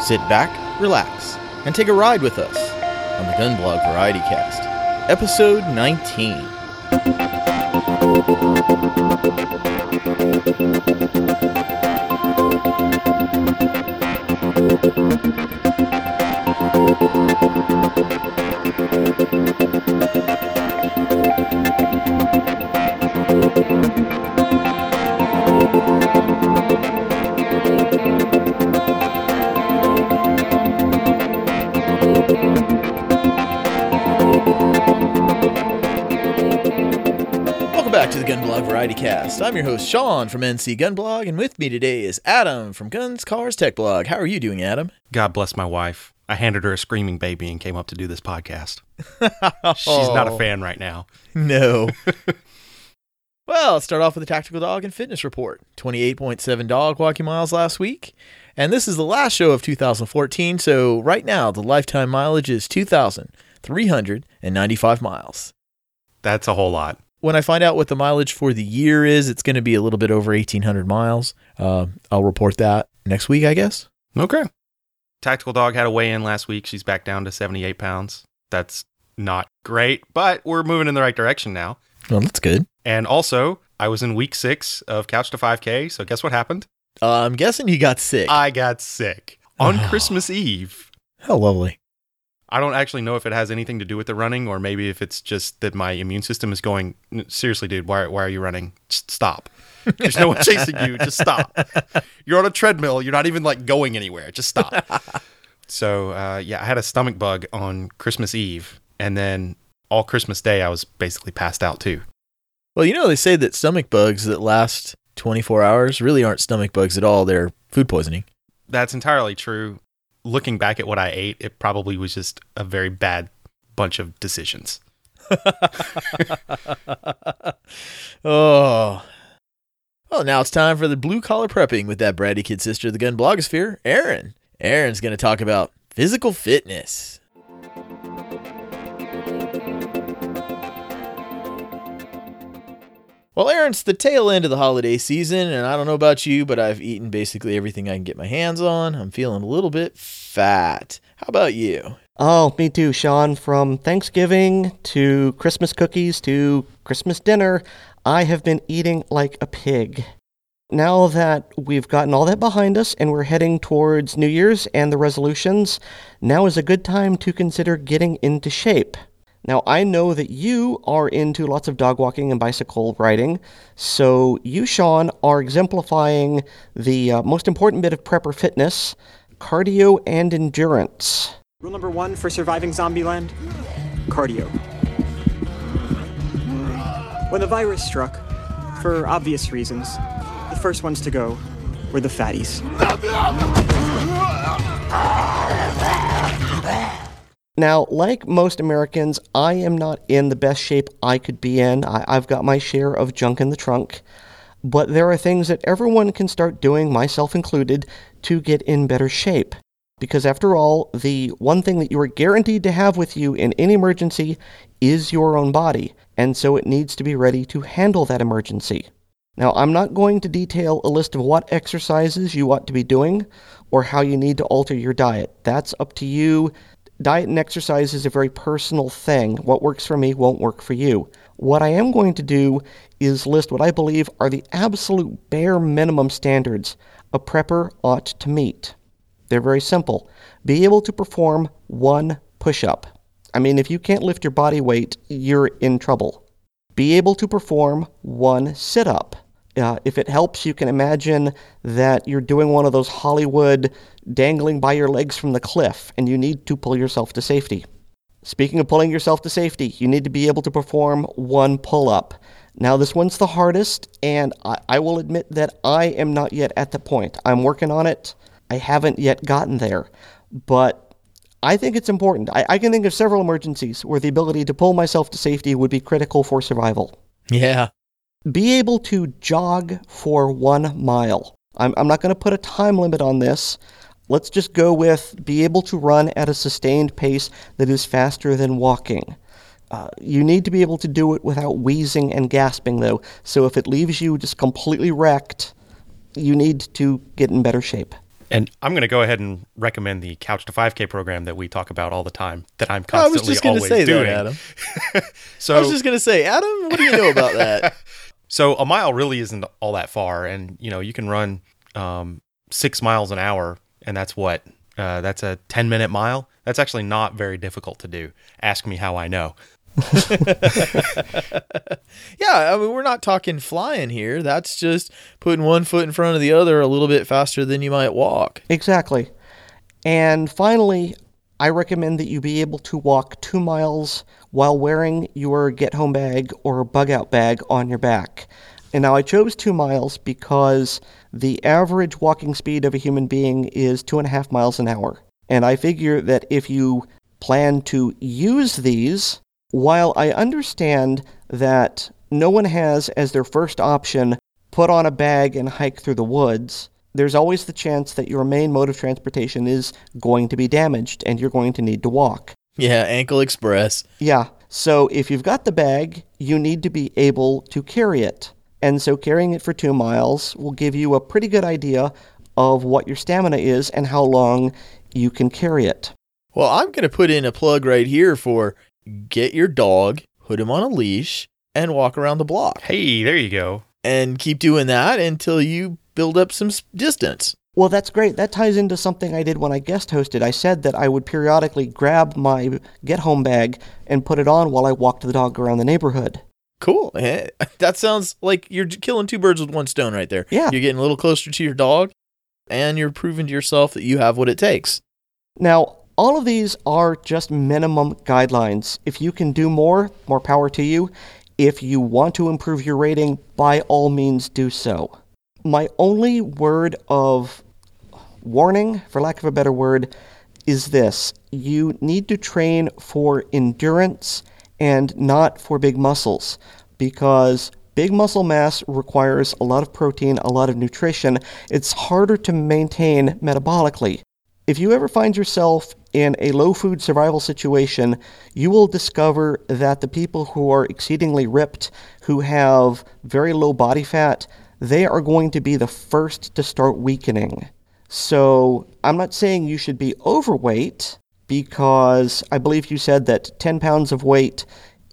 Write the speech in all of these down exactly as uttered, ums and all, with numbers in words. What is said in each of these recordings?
Sit back, relax, and take a ride with us on the Gunblog Variety Cast, episode nineteen. Welcome back to the Gunblog Variety Cast. I'm your host, Sean from N C Gunblog, and with me today is Adam from Guns, Cars, Tech Blog. How are you doing, Adam? God bless my wife. I handed her a screaming baby and came up to do this podcast. She's not a fan right now. No. Well, let's start off with the Tactical Dog and Fitness Report. twenty-eight point seven dog walking miles last week. And this is the last show of two thousand fourteen, so right now the lifetime mileage is two thousand three hundred ninety-five miles. That's a whole lot. When I find out what the mileage for the year is, it's going to be a little bit over eighteen hundred miles. Uh, I'll report that next week, I guess. Okay. Tactical Dog had a weigh-in last week. She's back down to seventy-eight pounds. That's not great, but we're moving in the right direction now. Well, that's good. And also, I was in week six of Couch to five K, so guess what happened? Uh, I'm guessing you got sick. I got sick on Christmas Eve. How lovely. I don't actually know if it has anything to do with the running, or maybe if it's just that my immune system is going, seriously, dude, why, why are you running? Just stop. There's no one chasing you. Just stop. You're on a treadmill. You're not even like going anywhere. Just stop. So, uh, yeah, I had a stomach bug on Christmas Eve, and then all Christmas Day, I was basically passed out too. Well, you know, they say that stomach bugs that last twenty-four hours really aren't stomach bugs at all. They're food poisoning. That's entirely true. Looking back at what I ate, it probably was just a very bad bunch of decisions. Oh. Well, now it's time for the blue collar prepping with that bratty kid sister of the gun blogosphere, Erin. Erin's going to talk about physical fitness. Well, Aaron, it's the tail end of the holiday season, and I don't know about you, but I've eaten basically everything I can get my hands on. I'm feeling a little bit fat. How about you? Oh, me too, Sean. From Thanksgiving to Christmas cookies to Christmas dinner, I have been eating like a pig. Now that we've gotten all that behind us and we're heading towards New Year's and the resolutions, now is a good time to consider getting into shape. Now, I know that you are into lots of dog walking and bicycle riding, so you, Sean, are exemplifying the uh, most important bit of prepper fitness, cardio and endurance. Rule number one for surviving Zombieland, cardio. When the virus struck, for obvious reasons, the first ones to go were the fatties. Now, like most Americans, I am not in the best shape I could be in. I, I've got my share of junk in the trunk. But there are things that everyone can start doing, myself included, to get in better shape. Because after all, the one thing that you are guaranteed to have with you in any emergency is your own body. And so it needs to be ready to handle that emergency. Now, I'm not going to detail a list of what exercises you ought to be doing or how you need to alter your diet. That's up to you. Diet and exercise is a very personal thing. What works for me won't work for you. What I am going to do is list what I believe are the absolute bare minimum standards a prepper ought to meet. They're very simple. Be able to perform one push-up. I mean, if you can't lift your body weight, you're in trouble. Be able to perform one sit-up. Uh, if it helps, you can imagine that you're doing one of those Hollywood dangling by your legs from the cliff, and you need to pull yourself to safety. Speaking of pulling yourself to safety, you need to be able to perform one pull-up. Now, this one's the hardest, and I, I will admit that I am not yet at the point. I'm working on it. I haven't yet gotten there, but I think it's important. I, I can think of several emergencies where the ability to pull myself to safety would be critical for survival. Yeah. Be able to jog for one mile. I'm, I'm not going to put a time limit on this. Let's just go with be able to run at a sustained pace that is faster than walking. Uh, you need to be able to do it without wheezing and gasping, though. So if it leaves you just completely wrecked, you need to get in better shape. And I'm going to go ahead and recommend the Couch to five K program that we talk about all the time, that I'm I was constantly just going to always say doing. that, Adam. So I was just going to say, Adam, what do you know about that? So a mile really isn't all that far, and you know you can run um, six miles an hour, and that's what uh, that's a ten minute mile. That's actually not very difficult to do. Ask me how I know. Yeah, I mean, we're not talking flying here. That's just putting one foot in front of the other a little bit faster than you might walk. Exactly. And finally, I recommend that you be able to walk two miles while wearing your get-home bag or bug-out bag on your back. And now I chose two miles because the average walking speed of a human being is two and a half miles an hour. And I figure that if you plan to use these, while I understand that no one has as their first option put on a bag and hike through the woods, there's always the chance that your main mode of transportation is going to be damaged and you're going to need to walk. Yeah, Ankle Express. Yeah, so if you've got the bag, you need to be able to carry it. And so carrying it for two miles will give you a pretty good idea of what your stamina is and how long you can carry it. Well, I'm going to put in a plug right here for get your dog, put him on a leash, and walk around the block. Hey, there you go. And keep doing that until you build up some s- distance. Well, that's great. That ties into something I did when I guest hosted. I said that I would periodically grab my get-home bag and put it on while I walked the dog around the neighborhood. Cool. Eh, That sounds like you're killing two birds with one stone right there. Yeah. You're getting a little closer to your dog, and you're proving to yourself that you have what it takes. Now, all of these are just minimum guidelines. If you can do more, more power to you. If you want to improve your rating, by all means do so. My only word of warning, for lack of a better word, is this. You need to train for endurance and not for big muscles, because big muscle mass requires a lot of protein, a lot of nutrition. It's harder to maintain metabolically. If you ever find yourself in a low-food survival situation, you will discover that the people who are exceedingly ripped, who have very low body fat, they are going to be the first to start weakening. So I'm not saying you should be overweight, because I believe you said that ten pounds of weight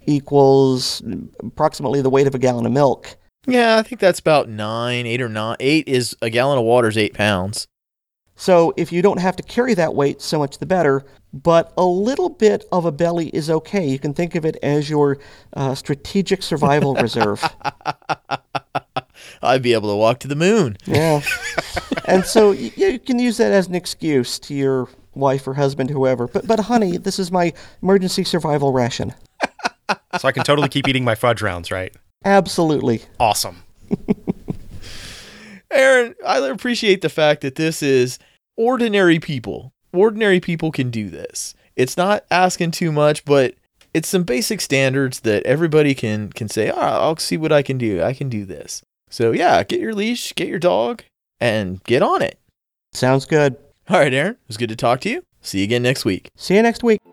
equals approximately the weight of a gallon of milk. Yeah, I think that's about nine, eight or nine. Eight is a gallon of water is eight pounds. So if you don't have to carry that weight, so much the better. But a little bit of a belly is okay. You can think of it as your uh, strategic survival reserve. I'd be able to walk to the moon. Yeah. And so y- you can use that as an excuse to your wife or husband, whoever. But, but honey, this is my emergency survival ration. So I can totally keep eating my fudge rounds, right? Absolutely. Awesome. Aaron, I appreciate the fact that this is ordinary people. Ordinary people can do this. It's not asking too much, but it's some basic standards that everybody can can say, oh, I'll see what I can do. I can do this. So yeah, get your leash, get your dog, and get on it. Sounds good. All right, Aaron, it was good to talk to you. See you again next week. See you next week.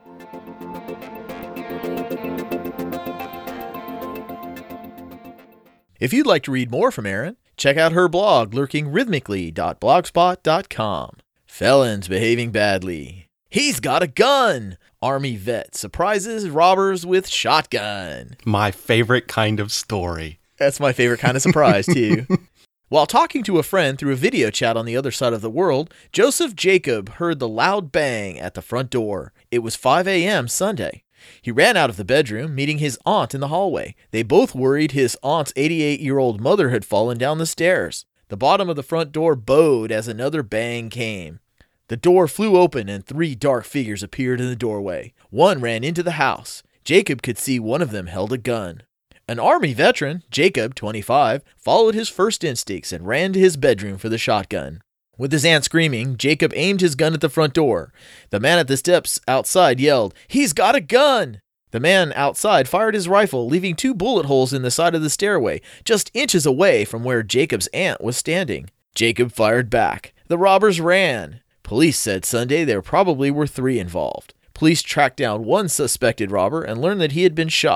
If you'd like to read more from Aaron, check out her blog, lurking rhythmically dot blogspot dot com. Felons behaving badly. He's got a gun. Army vet surprises robbers with shotgun. My favorite kind of story. That's my favorite kind of surprise, too. While talking to a friend through a video chat on the other side of the world, Joseph Jacob heard the loud bang at the front door. It was five a.m. Sunday. He ran out of the bedroom, meeting his aunt in the hallway. They both worried his aunt's eighty-eight-year-old mother had fallen down the stairs. The bottom of the front door bowed as another bang came. The door flew open and three dark figures appeared in the doorway. One ran into the house. Jacob could see one of them held a gun. An Army veteran, Jacob, twenty-five, followed his first instincts and ran to his bedroom for the shotgun. With his aunt screaming, Jacob aimed his gun at the front door. The man at the steps outside yelled, "He's got a gun!" The man outside fired his rifle, leaving two bullet holes in the side of the stairway, just inches away from where Jacob's aunt was standing. Jacob fired back. The robbers ran. Police said Sunday there probably were three involved. Police tracked down one suspected robber and learned that he had been shot.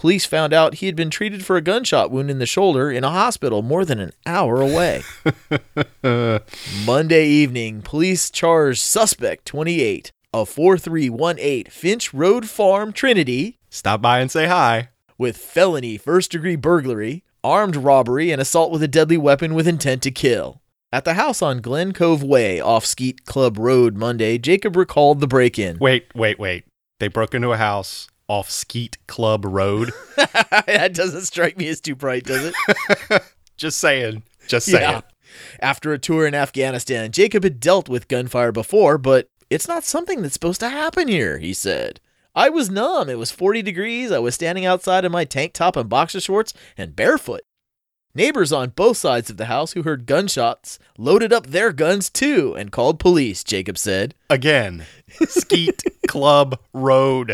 Police found out he had been treated for a gunshot wound in the shoulder in a hospital more than an hour away. Monday evening, police charged suspect twenty-eight of forty-three eighteen Finch Road Farm, Trinity, Stop by and say hi. with felony first-degree burglary, armed robbery, and assault with a deadly weapon with intent to kill. At the house on Glen Cove Way off Skeet Club Road Monday, Jacob recalled the break-in. Wait, wait, wait. They broke into a house off Skeet Club Road. That doesn't strike me as too bright, does it? Just saying. Just saying. Yeah. After a tour in Afghanistan, Jacob had dealt with gunfire before, but it's not something that's supposed to happen here, he said. I was numb. It was forty degrees. I was standing outside in my tank top and boxer shorts and barefoot. Neighbors on both sides of the house who heard gunshots loaded up their guns too and called police, Jacob said. Again, Skeet Club Road.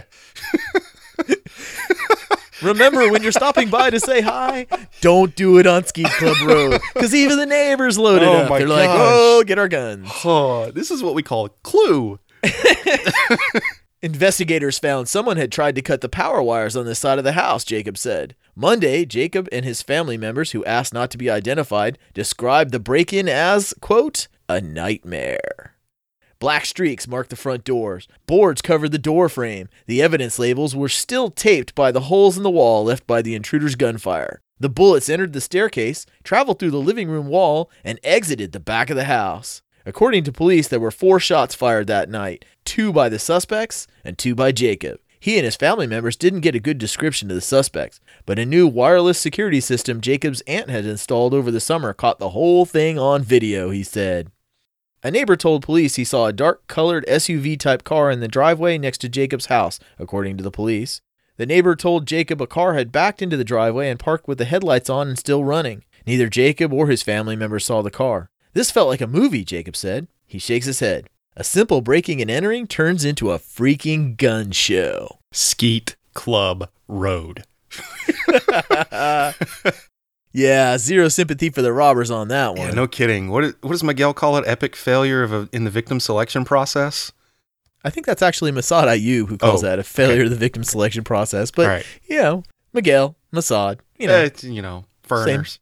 Remember, when you're stopping by to say hi, don't do it on Skeet Club Road, because even the neighbors loaded Oh up. my They're like, gosh. oh, get our guns. Oh, this is what we call a clue. Investigators found someone had tried to cut the power wires on this side of the house, Jacob said. Monday, Jacob and his family members, who asked not to be identified, described the break-in as, quote, a nightmare. Black streaks marked the front doors. Boards covered the door frame. The evidence labels were still taped by the holes in the wall left by the intruder's gunfire. The bullets entered the staircase, traveled through the living room wall, and exited the back of the house. According to police, there were four shots fired that night, two by the suspects and two by Jacob. He and his family members didn't get a good description of the suspects, but a new wireless security system Jacob's aunt had installed over the summer caught the whole thing on video, he said. A neighbor told police he saw a dark-colored S U V-type car in the driveway next to Jacob's house, according to the police. The neighbor told Jacob a car had backed into the driveway and parked with the headlights on and still running. Neither Jacob or his family members saw the car. This felt like a movie, Jacob said. He shakes his head. A simple breaking and entering turns into a freaking gun show. Skeet Club Road. Yeah, zero sympathy for the robbers on that one. Yeah, no kidding. What, is, what does Miguel call it? Epic failure of a, in the victim selection process? I think that's actually Mossad Ayub who calls Oh, that a failure okay. of the victim selection process. But, All right. you know, Miguel, Mossad, you know. Eh, it's, you know, foreigners.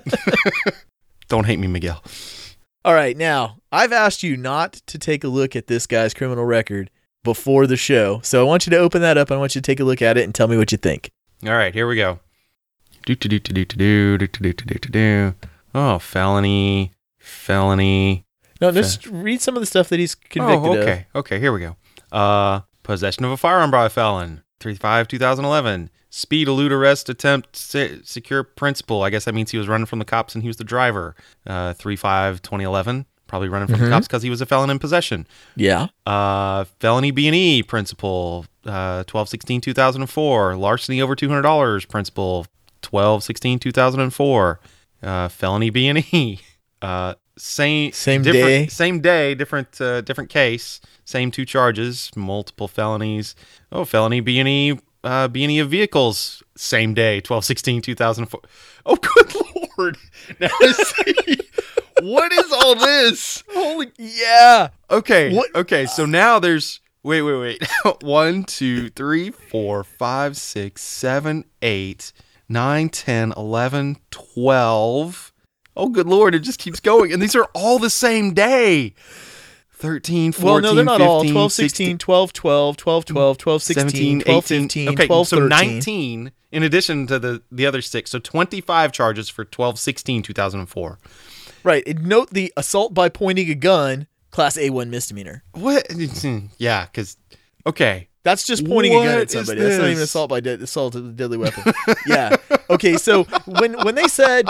Don't hate me, Miguel. All right, now, I've asked you not to take a look at this guy's criminal record before the show. So I want you to open that up. I want you to take a look at it and tell me what you think. All right, here we go. Do do do do do do do do do do do. Oh, felony, felony. No, just read some of the stuff that he's convicted oh, of. okay, okay. Here we go. Uh, possession of a firearm by a felon. three five twenty eleven. Speed, elude arrest, attempt, se- secure principal. I guess that means he was running from the cops and he was the driver. Uh, three five twenty eleven. Probably running from Mhm. the cops because he was a felon in possession. Yeah. Uh, felony B and E principal. Uh, twelve sixteen two thousand four. Larceny over two hundred dollars principal. twelve sixteen two thousand four. Uh, felony B and E. Uh, same Same different- day? Same day, different uh, different case. Same two charges, multiple felonies. Oh, felony B and E. Uh, B and E of vehicles, same day, twelve sixteen two thousand four. Oh, good Lord. Now, see, what is all this? Holy. Yeah. Okay. What? Okay. So now there's. Wait, wait, wait. One, two, three, four, five, six, seven, eight, nine, ten, eleven, twelve. Oh, good Lord. It just keeps going. And these are all the same day. thirteen, fourteen, Well, no, they're not all. fifteen, twelve sixteen, twelve twelve, twelve twelve, twelve sixteen, seventeen, twelve eighteen. fifteen, Okay, twelve so thirteen. nineteen in addition to the, the other six. So twenty-five charges for twelve sixteen two thousand four. Right. And note the assault by pointing a gun, class A one misdemeanor. What? Yeah, because, okay. That's just pointing a gun What at is somebody. That's not even this? assault by de- assault with a deadly weapon. Yeah. Okay. So when when they said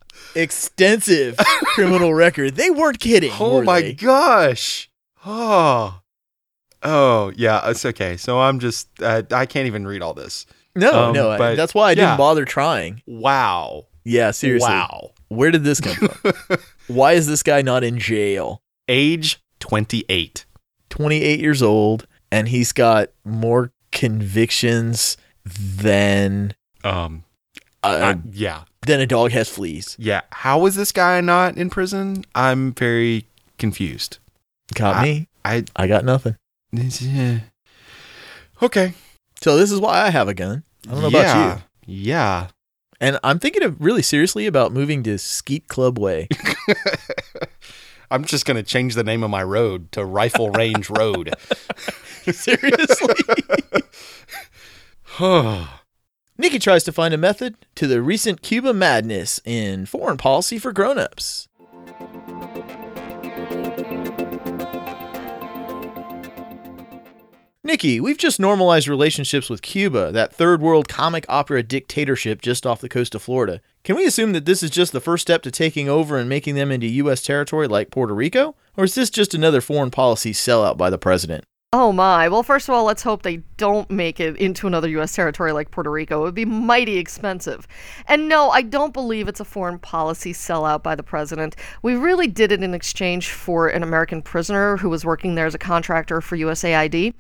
extensive criminal record, they weren't kidding. Oh were my they? gosh. Oh. Oh, yeah, it's okay. So I'm just, uh, I can't even read all this. No, Um, no. I- but, that's why I yeah. didn't bother trying. Wow. Yeah. Seriously. Wow. Where did this come from? Why is this guy not in jail? Age twenty-eight. twenty-eight years old, and he's got more convictions than Um, uh, uh, yeah. than a dog has fleas. Yeah. How is this guy not in prison? I'm very confused. Got I- me. I, I got nothing. yeah. Okay. So this is why I have a gun. I don't know yeah, about you. Yeah. And I'm thinking of really seriously about moving to Skeet Club Way. I'm just going to change the name of my road to Rifle Range Road. Seriously? Nikki tries to find a method to the recent Cuba madness in foreign policy for grown-ups. Nikki, we've just normalized relationships with Cuba, that third world comic opera dictatorship just off the coast of Florida. Can we assume that this is just the first step to taking over and making them into U S territory like Puerto Rico? Or is this just another foreign policy sellout by the president? Oh my. Well, first of all, let's hope they don't make it into another U S territory like Puerto Rico. It would be mighty expensive. And no, I don't believe it's a foreign policy sellout by the president. We really did it in exchange for an American prisoner who was working there as a contractor for U S A I D.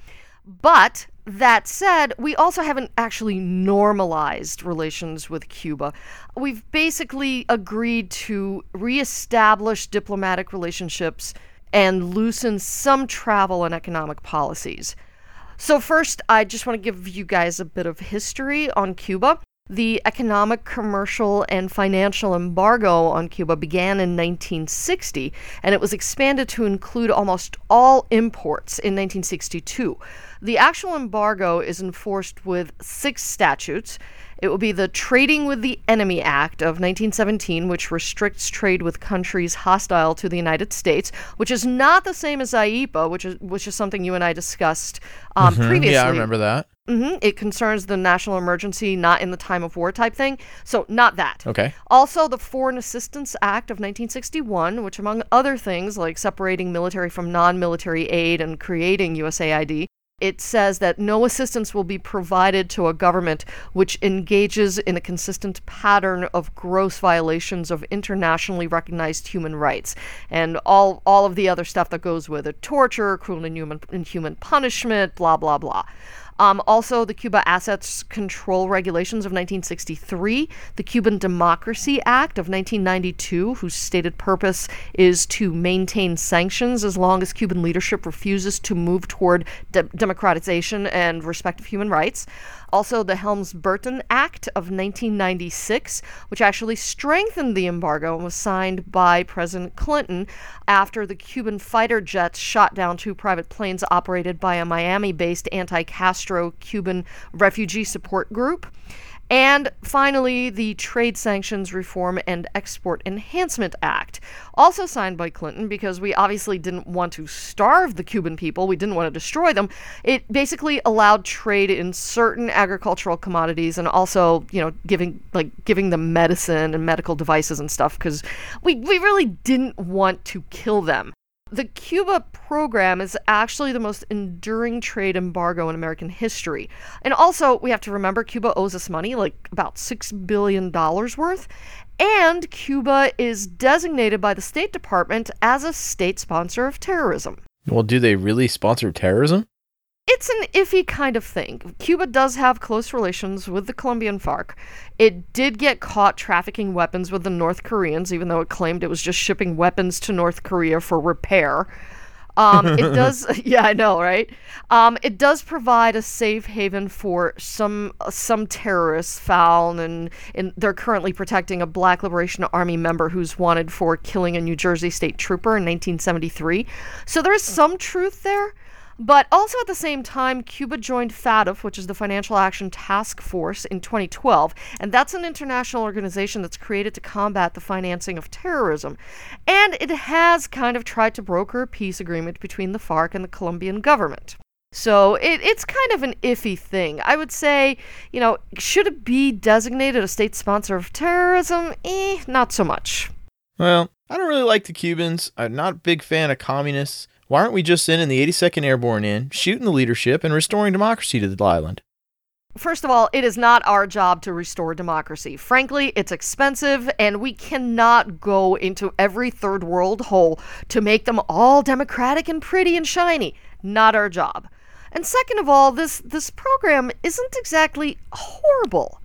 But that said, we also haven't actually normalized relations with Cuba. We've basically agreed to reestablish diplomatic relationships and loosen some travel and economic policies. So first, I just want to give you guys a bit of history on Cuba. The economic, commercial, and financial embargo on Cuba began in nineteen sixty, and it was expanded to include almost all imports in nineteen sixty-two. The actual embargo is enforced with six statutes. It will be the Trading with the Enemy Act of nineteen seventeen, which restricts trade with countries hostile to the United States, which is not the same as I E P A, which is which is something you and I discussed um, Mm-hmm. previously. Yeah, I remember that. Mm-hmm. It concerns the national emergency, not in the time of war type thing. So not that. Okay. Also, the Foreign Assistance Act of nineteen sixty-one, which among other things, like separating military from non-military aid and creating U S A I D, it says that no assistance will be provided to a government which engages in a consistent pattern of gross violations of internationally recognized human rights and all all of the other stuff that goes with it: torture, cruel and inhuman, inhuman punishment, blah, blah, blah. Um, also, the Cuba Assets Control Regulations of nineteen sixty-three, the Cuban Democracy Act of nineteen ninety-two, whose stated purpose is to maintain sanctions as long as Cuban leadership refuses to move toward de- democratization and respect of human rights. Also, the Helms-Burton Act of nineteen ninety-six, which actually strengthened the embargo and was signed by President Clinton after the Cuban fighter jets shot down two private planes operated by a Miami-based anti-Castro Cuban refugee support group. And finally, the Trade Sanctions Reform and Export Enhancement Act, also signed by Clinton because we obviously didn't want to starve the Cuban people. We didn't want to destroy them. It basically allowed trade in certain agricultural commodities and also, you know, giving like giving them medicine and medical devices and stuff because we, we really didn't want to kill them. The Cuba program is actually the most enduring trade embargo in American history. And also, we have to remember, Cuba owes us money, like about six billion dollars worth. And Cuba is designated by the State Department as a state sponsor of terrorism. Well, do they really sponsor terrorism? It's an iffy kind of thing. Cuba does have close relations with the Colombian FARC. It did get caught trafficking weapons with the North Koreans, even though it claimed it was just shipping weapons to North Korea for repair. Um, it does, yeah, I know, right? Um, it does provide a safe haven for some some terrorists found, and, and they're currently protecting a Black Liberation Army member who's wanted for killing a New Jersey state trooper in nineteen seventy-three. So there is some truth there. But also at the same time, Cuba joined FATF, which is the Financial Action Task Force, in twenty twelve, and that's an international organization that's created to combat the financing of terrorism. And it has kind of tried to broker a peace agreement between the FARC and the Colombian government. So it, it's kind of an iffy thing. I would say, you know, should it be designated a state sponsor of terrorism? Eh, not so much. Well, I don't really like the Cubans. I'm not a big fan of communists. Why aren't we just sending the eighty-second Airborne in, shooting the leadership, and restoring democracy to the island? First of all, it is not our job to restore democracy. Frankly, it's expensive, and we cannot go into every third world hole to make them all democratic and pretty and shiny. Not our job. And second of all, this, this program isn't exactly horrible.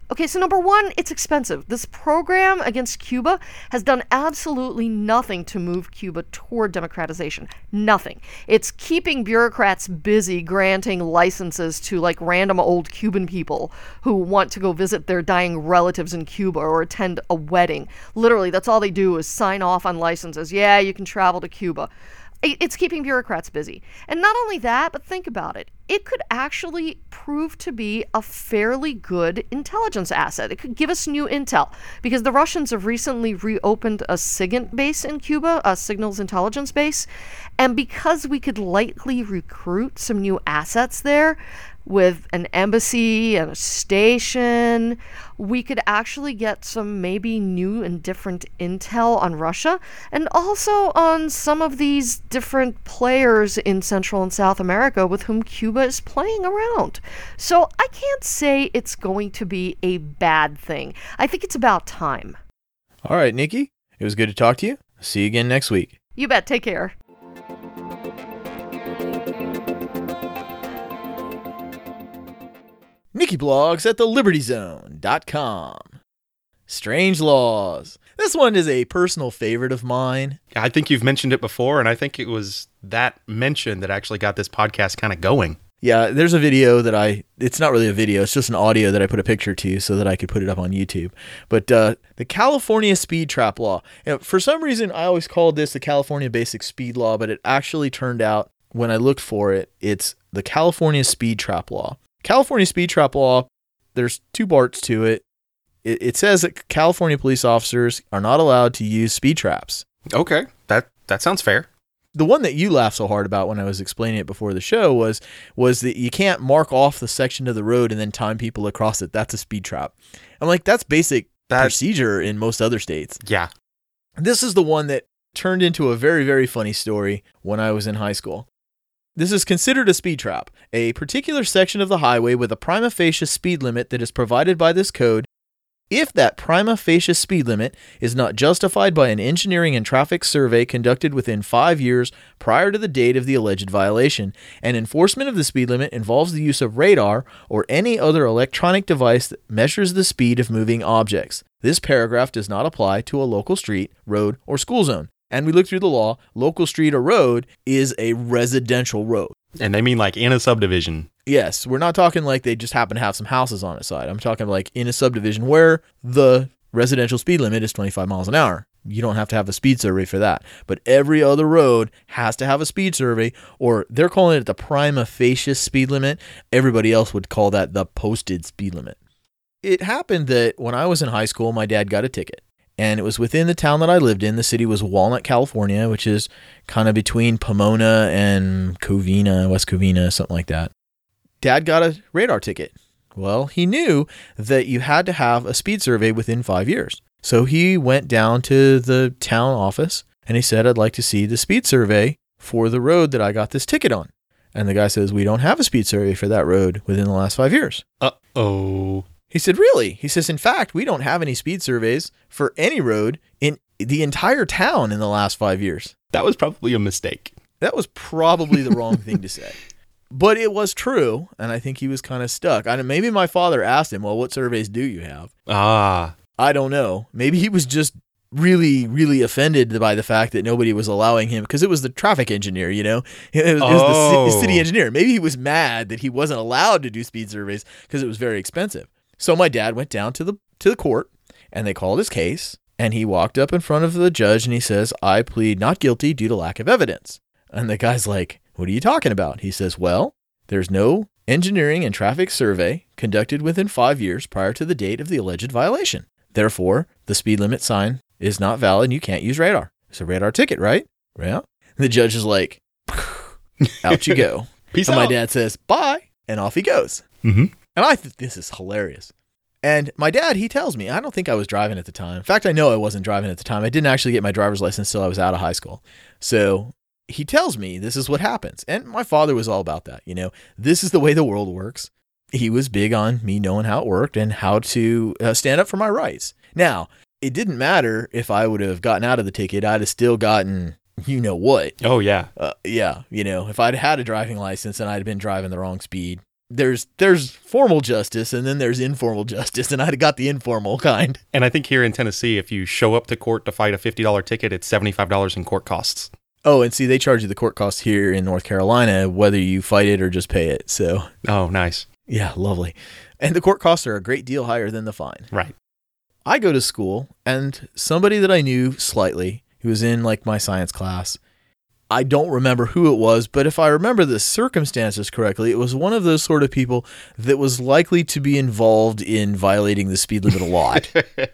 Okay, so number one, it's expensive. This program against Cuba has done absolutely nothing to move Cuba toward democratization. Nothing. It's keeping bureaucrats busy granting licenses to like random old Cuban people who want to go visit their dying relatives in Cuba or attend a wedding. Literally, that's all they do is sign off on licenses. Yeah, you can travel to Cuba. It's keeping bureaucrats busy. And not only that, but think about it. It could actually prove to be a fairly good intelligence asset. It could give us new intel because the Russians have recently reopened a SIGINT base in Cuba, a signals intelligence base. And because we could lightly recruit some new assets there, with an embassy and a station, we could actually get some maybe new and different intel on Russia and also on some of these different players in Central and South America with whom Cuba is playing around. So I can't say it's going to be a bad thing. I think it's about time. All right, Nikki, it was good to talk to you. See you again next week. You bet. Take care. Nikki blogs at the liberty zone dot com. Strange laws. This one is a personal favorite of mine. I think you've mentioned it before, and I think it was that mention that actually got this podcast kind of going. Yeah, there's a video that I, it's not really a video, it's just an audio that I put a picture to so that I could put it up on YouTube. But uh, the California Speed Trap Law. You know, for some reason, I always called this the California Basic Speed Law, but it actually turned out, when I looked for it, it's the California Speed Trap Law. California Speed Trap Law, there's two parts to it. it. It says that California police officers are not allowed to use speed traps. Okay, that that sounds fair. The one that you laughed so hard about when I was explaining it before the show was was that you can't mark off the section of the road and then time people across it. That's a speed trap. I'm like, that's basic that, procedure in most other states. Yeah. This is the one that turned into a very, very funny story when I was in high school. This is considered a speed trap, a particular section of the highway with a prima facie speed limit that is provided by this code if that prima facie speed limit is not justified by an engineering and traffic survey conducted within five years prior to the date of the alleged violation, and enforcement of the speed limit involves the use of radar or any other electronic device that measures the speed of moving objects. This paragraph does not apply to a local street, road, or school zone. And we look through the law, local street or road is a residential road. And they mean like in a subdivision. Yes, we're not talking like they just happen to have some houses on its side. I'm talking like in a subdivision where the residential speed limit is twenty-five miles an hour. You don't have to have a speed survey for that. But every other road has to have a speed survey, or they're calling it the prima facie speed limit. Everybody else would call that the posted speed limit. It happened that when I was in high school, my dad got a ticket. And it was within the town that I lived in. The city was Walnut, California, which is kind of between Pomona and Covina, West Covina, something like that. Dad got a radar ticket. Well, he knew that you had to have a speed survey within five years. So he went down to the town office and he said, I'd like to see the speed survey for the road that I got this ticket on. And the guy says, we don't have a speed survey for that road within the last five years. Uh-oh. He said, really? He says, in fact, we don't have any speed surveys for any road in the entire town in the last five years. That was probably a mistake. That was probably the wrong thing to say. But it was true, and I think he was kind of stuck. I know, maybe my father asked him, well, what surveys do you have? Ah. I don't know. Maybe he was just really, really offended by the fact that nobody was allowing him, because it was the traffic engineer, you know? It was, oh. it was the city engineer. Maybe he was mad that he wasn't allowed to do speed surveys because it was very expensive. So my dad went down to the to the court, and they called his case, and he walked up in front of the judge, and he says, I plead not guilty due to lack of evidence. And the guy's like, what are you talking about? He says, well, there's no engineering and traffic survey conducted within five years prior to the date of the alleged violation. Therefore, the speed limit sign is not valid, and you can't use radar. It's a radar ticket, right? Yeah. And the judge is like, out you go. Peace and out. My dad says, bye, and off he goes. Mm-hmm. And I think this is hilarious. And my dad, he tells me, I don't think I was driving at the time. In fact, I know I wasn't driving at the time. I didn't actually get my driver's license until I was out of high school. So he tells me this is what happens. And my father was all about that. You know, this is the way the world works. He was big on me knowing how it worked and how to uh, stand up for my rights. Now, it didn't matter if I would have gotten out of the ticket. I'd have still gotten, you know what. Oh, yeah. Uh, yeah. You know, if I'd had a driving license and I'd been driving the wrong speed, there's there's formal justice and then there's informal justice, and I got the informal kind. And I think here in Tennessee, if you show up to court to fight a fifty dollars ticket, it's seventy-five dollars in court costs. Oh, and see, they charge you the court costs here in North Carolina, whether you fight it or just pay it. So, oh, nice. Yeah, lovely. And the court costs are a great deal higher than the fine. Right. I go to school, and somebody that I knew slightly, who was in like my science class, I don't remember who it was, but if I remember the circumstances correctly, it was one of those sort of people that was likely to be involved in violating the speed limit a lot.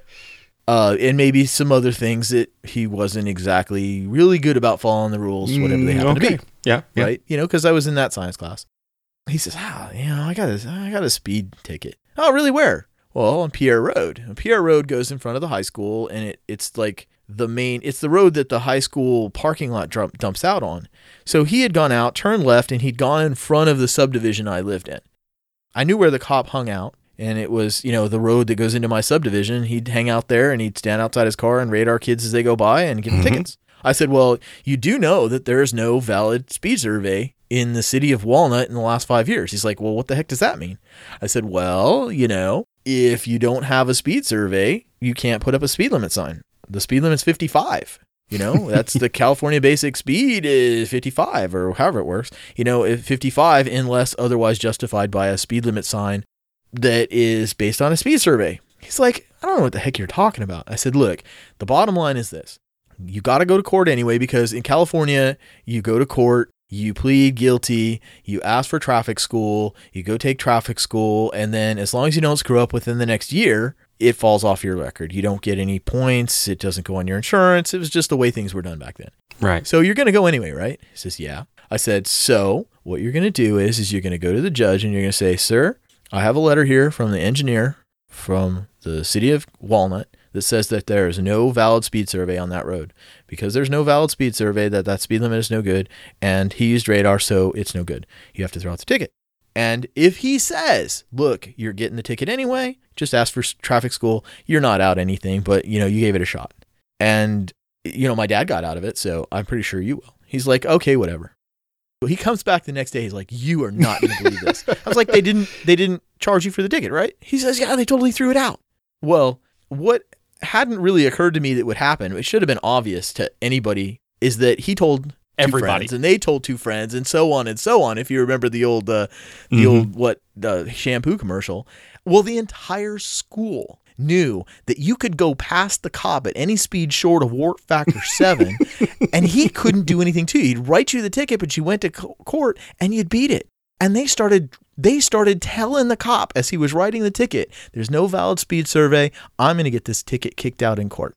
Uh, and maybe some other things that he wasn't exactly really good about following the rules, whatever they happen okay. to be. Yeah, yeah. Right? You know, because I was in that science class. He says, ah, you know, I got a, I got a speed ticket. Oh, really? Where? Well, on Pierre Road. And Pierre Road goes in front of the high school, and it, it's like the main, it's the road that the high school parking lot dump, dumps out on. So he had gone out, turned left, and he'd gone in front of the subdivision I lived in. I knew where the cop hung out. And it was, you know, the road that goes into my subdivision. He'd hang out there and he'd stand outside his car and radar kids as they go by and give them Mm-hmm. tickets. I said, well, you do know that there is no valid speed survey in the city of Walnut in the last five years. He's like, well, what the heck does that mean? I said, well, you know, if you don't have a speed survey, you can't put up a speed limit sign. The speed limit's fifty-five. You know, that's the California basic speed is fifty-five or however it works. You know, if fifty-five unless otherwise justified by a speed limit sign that is based on a speed survey. He's like, I don't know what the heck you're talking about. I said, look, the bottom line is this. You got to go to court anyway, because in California, you go to court, you plead guilty, you ask for traffic school, you go take traffic school, and then as long as you don't screw up within the next year, it falls off your record. You don't get any points. It doesn't go on your insurance. It was just the way things were done back then. Right. So you're going to go anyway, right? He says, yeah. I said, so what you're going to do is, is you're going to go to the judge and you're going to say, sir, I have a letter here from the engineer from the city of Walnut that says that there is no valid speed survey on that road. Because there's no valid speed survey, that that speed limit is no good, and he used radar, so it's no good. You have to throw out the ticket. And if he says, look, you're getting the ticket anyway, just ask for traffic school, you're not out anything, but, you know, you gave it a shot. And, you know, my dad got out of it, so I'm pretty sure you will. He's like, okay, whatever. He comes back the next day. He's like, you are not going to believe this. I was like, they didn't, they didn't charge you for the ticket, right? He says, yeah, they totally threw it out. Well, what hadn't really occurred to me that would happen, it should have been obvious to anybody, is that he told two Everybody. friends and they told two friends and so on and so on. If you remember the old, uh, the Mm-hmm. old, what, the shampoo commercial. Well, the entire school knew that you could go past the cop at any speed short of warp factor seven and he couldn't do anything to you. He'd write you the ticket, but you went to co- court and you'd beat it. And they started they started telling the cop as he was writing the ticket, there's no valid speed survey. I'm going to get this ticket kicked out in court.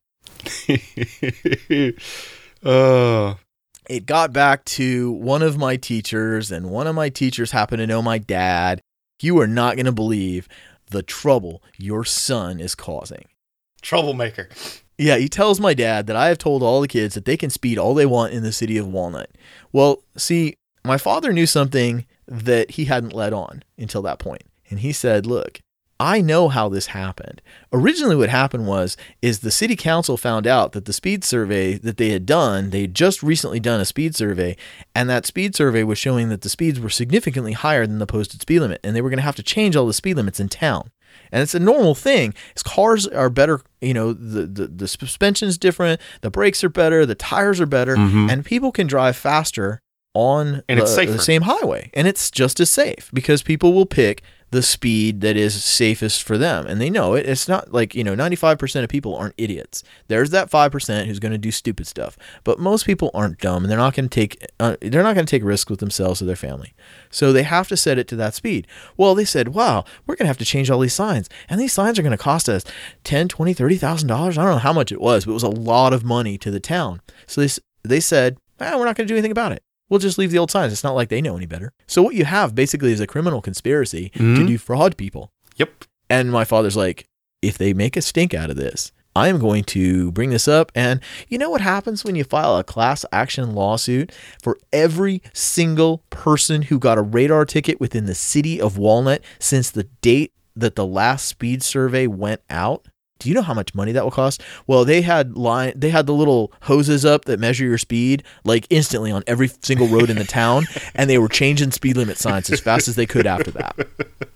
uh, It got back to one of my teachers, and one of my teachers happened to know my dad. You are not going to believe the trouble your son is causing. troublemaker. Yeah, he tells my dad that I have told all the kids that they can speed all they want in the city of Walnut. Well, see, my father knew something that he hadn't let on until that point. And he said, look, I know how this happened. Originally what happened was, is the city council found out that the speed survey that they had done, they had just recently done a speed survey, and that speed survey was showing that the speeds were significantly higher than the posted speed limit, and they were going to have to change all the speed limits in town. And it's a normal thing. Is cars are better, you know, the, the, the suspension's different, the brakes are better, the tires are better, Mhm. and people can drive faster on And the, it's safer. the same highway. And it's just as safe because people will pick the speed that is safest for them. And they know it. It's not like, you know, ninety-five percent of people aren't idiots. There's that five percent who's going to do stupid stuff. But most people aren't dumb, and they're not going to take uh, they're not going to take risks with themselves or their family. So they have to set it to that speed. Well, they said, wow, we're going to have to change all these signs. And these signs are going to cost us ten, twenty, thirty thousand dollars. I don't know how much it was, but it was a lot of money to the town. So they, they said, ah, we're not going to do anything about it. We'll just leave the old signs. It's not like they know any better. So what you have basically is a criminal conspiracy to Mhm. defraud people. Yep. And my father's like, if they make a stink out of this, I am going to bring this up. And you know what happens when you file a class action lawsuit? For every single person who got a radar ticket within the city of Walnut since the date that the last speed survey went out, Do you know how much money that will cost? Well, they had line, they had the little hoses up that measure your speed like instantly on every single road in the town, and they were changing speed limit signs as fast as they could after that.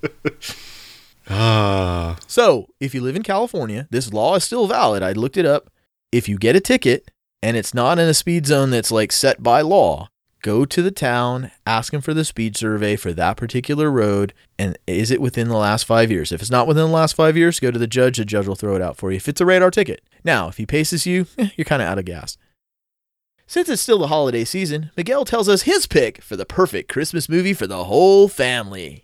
Ah. So, if you live in California, this law is still valid. I looked it up. If you get a ticket and it's not in a speed zone that's like set by law, go to the town, ask them for the speed survey for that particular road, and is it within the last five years? If it's not within the last five years, go to the judge. The judge will throw it out for you if it's a radar ticket. Now, if he paces you, eh, you're kind of out of gas. Since it's still the holiday season, Miguel tells us his pick for the perfect Christmas movie for the whole family.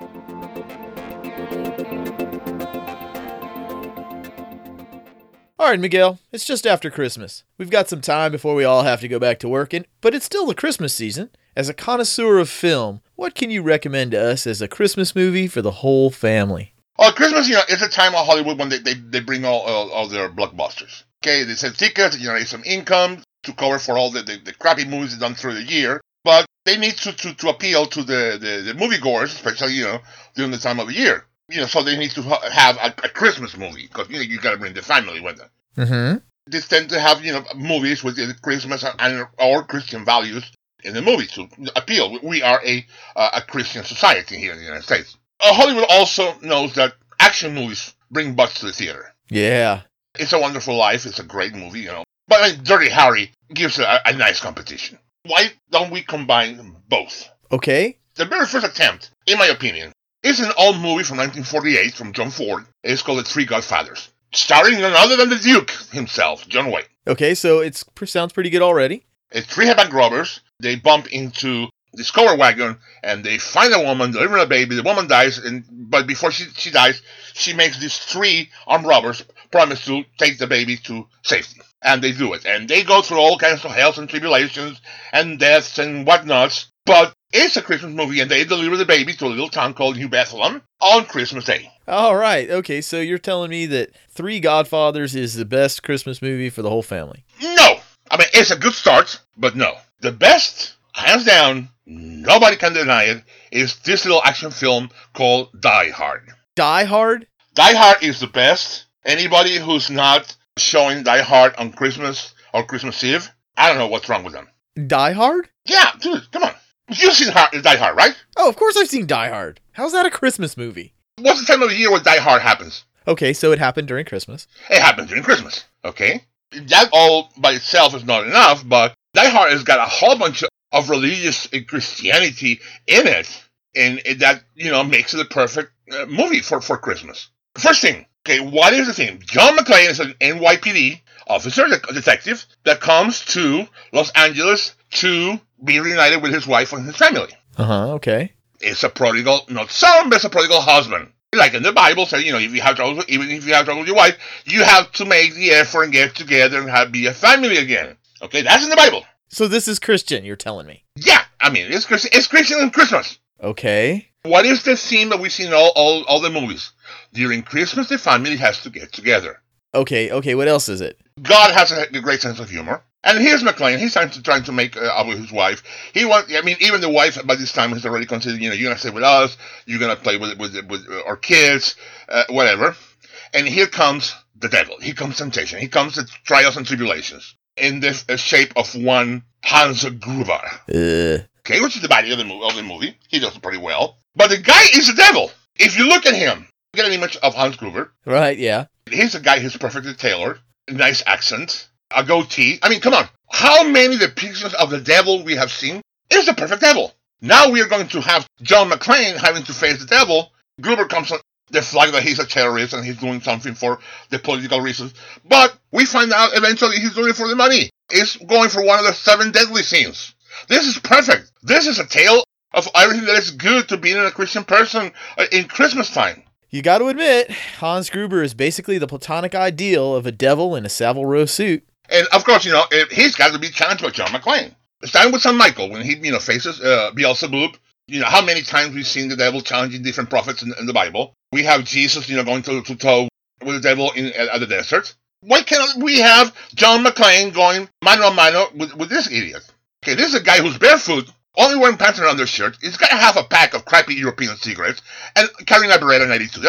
All right, Miguel, it's just after Christmas. We've got some time before we all have to go back to work, and, but it's still the Christmas season. As a connoisseur of film, what can you recommend to us as a Christmas movie for the whole family? Oh, Christmas, you know, it's a time of Hollywood when they, they, they bring all, all all their blockbusters. Okay, they sell tickets, generate some income to cover for all the, the, the crappy movies done through the year, but they need to, to, to appeal to the, the, the moviegoers, especially, you know, during the time of the year. You know, so they need to ha- have a, a Christmas movie, because, you know, you got to bring the family with them. Mm-hmm. They tend to have, you know, movies with the Christmas and or Christian values in the movie to appeal. We are a uh, a Christian society here in the United States. Uh, Hollywood also knows that action movies bring butts to the theater. Yeah. It's a Wonderful Life. It's a great movie, you know. But I mean, Dirty Harry gives a, a nice competition. Why don't we combine both? Okay. The very first attempt, in my opinion, is an old movie from nineteen forty-eight from John Ford. It's called The Three Godfathers, starring none other than the Duke himself, John Wayne. Okay, so it sounds pretty good already. It's three bank robbers. They bump into the Discover wagon, and they find a woman, delivering a baby. The woman dies, and but before she, she dies, she makes these three armed robbers promise to take the baby to safety. And they do it. And they go through all kinds of hells and tribulations and deaths and whatnots. But it's a Christmas movie, and they deliver the baby to a little town called New Bethlehem on Christmas Day. All right. Okay, so you're telling me that Three Godfathers is the best Christmas movie for the whole family? No. I mean, it's a good start, but no. The best, hands down, nobody can deny it, is this little action film called Die Hard. Die Hard? Die Hard is the best. Anybody who's not showing Die Hard on Christmas or Christmas Eve, I don't know what's wrong with them. Die Hard? Yeah, dude, come on. You've seen Hard, Die Hard, right? Oh, of course I've seen Die Hard. How's that a Christmas movie? What's the time of the year when Die Hard happens? Okay, so it happened during Christmas. It happens during Christmas, okay? That all by itself is not enough, but Die Hard has got a whole bunch of religious Christianity in it, and that, you know, makes it a perfect uh, movie for, for Christmas. First thing, okay, what is the thing? John McClane is an N Y P D officer, a detective, that comes to Los Angeles to be reunited with his wife and his family. Uh-huh, okay. It's a prodigal, not son, but it's a prodigal husband. Like in the Bible says, you know, if you have trouble, even if you have trouble with your wife, you have to make the effort and get together and have be a family again. Okay, that's in the Bible. So this is Christian, you're telling me? Yeah, I mean, it's Christian, it's Christian and Christmas. Okay. What is the theme that we see in all, all, all the movies? During Christmas, the family has to get together. Okay, okay, what else is it? God has a, a great sense of humor. And here's McClane. He's trying to, trying to make uh, up with his wife. He wants, I mean, even the wife by this time has already considered, you know, you're going to stay with us, you're going to play with, with, with our kids, uh, whatever. And here comes the devil. Here comes temptation. Here comes the trials and tribulations in the uh, shape of one Hans Gruber. Uh. Okay, which is the body of the, mo- of the movie. He does it pretty well. But the guy is the devil. If you look at him, you get an image of Hans Gruber. Right, yeah. He's a guy who's perfectly tailored, nice accent, a goatee. I mean, come on. How many depictions of the devil we have seen is the perfect devil? Now we are going to have John McClane having to face the devil. Gruber comes on the flag that he's a terrorist and he's doing something for the political reasons. But we find out eventually he's doing it for the money. He's going for one of the seven deadly sins. This is perfect. This is a tale of everything that is good to being a Christian person in Christmas time. You got to admit, Hans Gruber is basically the platonic ideal of a devil in a Savile Row suit. And, of course, you know, he's got to be challenged by John McClane. Starting with Saint Michael, when he, you know, faces uh, Beelzebub. You know, how many times we've seen the devil challenging different prophets in, in the Bible. We have Jesus, you know, going toe to toe with the devil in, at, at the desert. Why can't we have John McClane going mano a mano with, with this idiot? Okay, this is a guy who's barefoot, only wearing pants and undershirt. He's got to have a pack of crappy European cigarettes and carrying a Beretta ninety-two. That's it.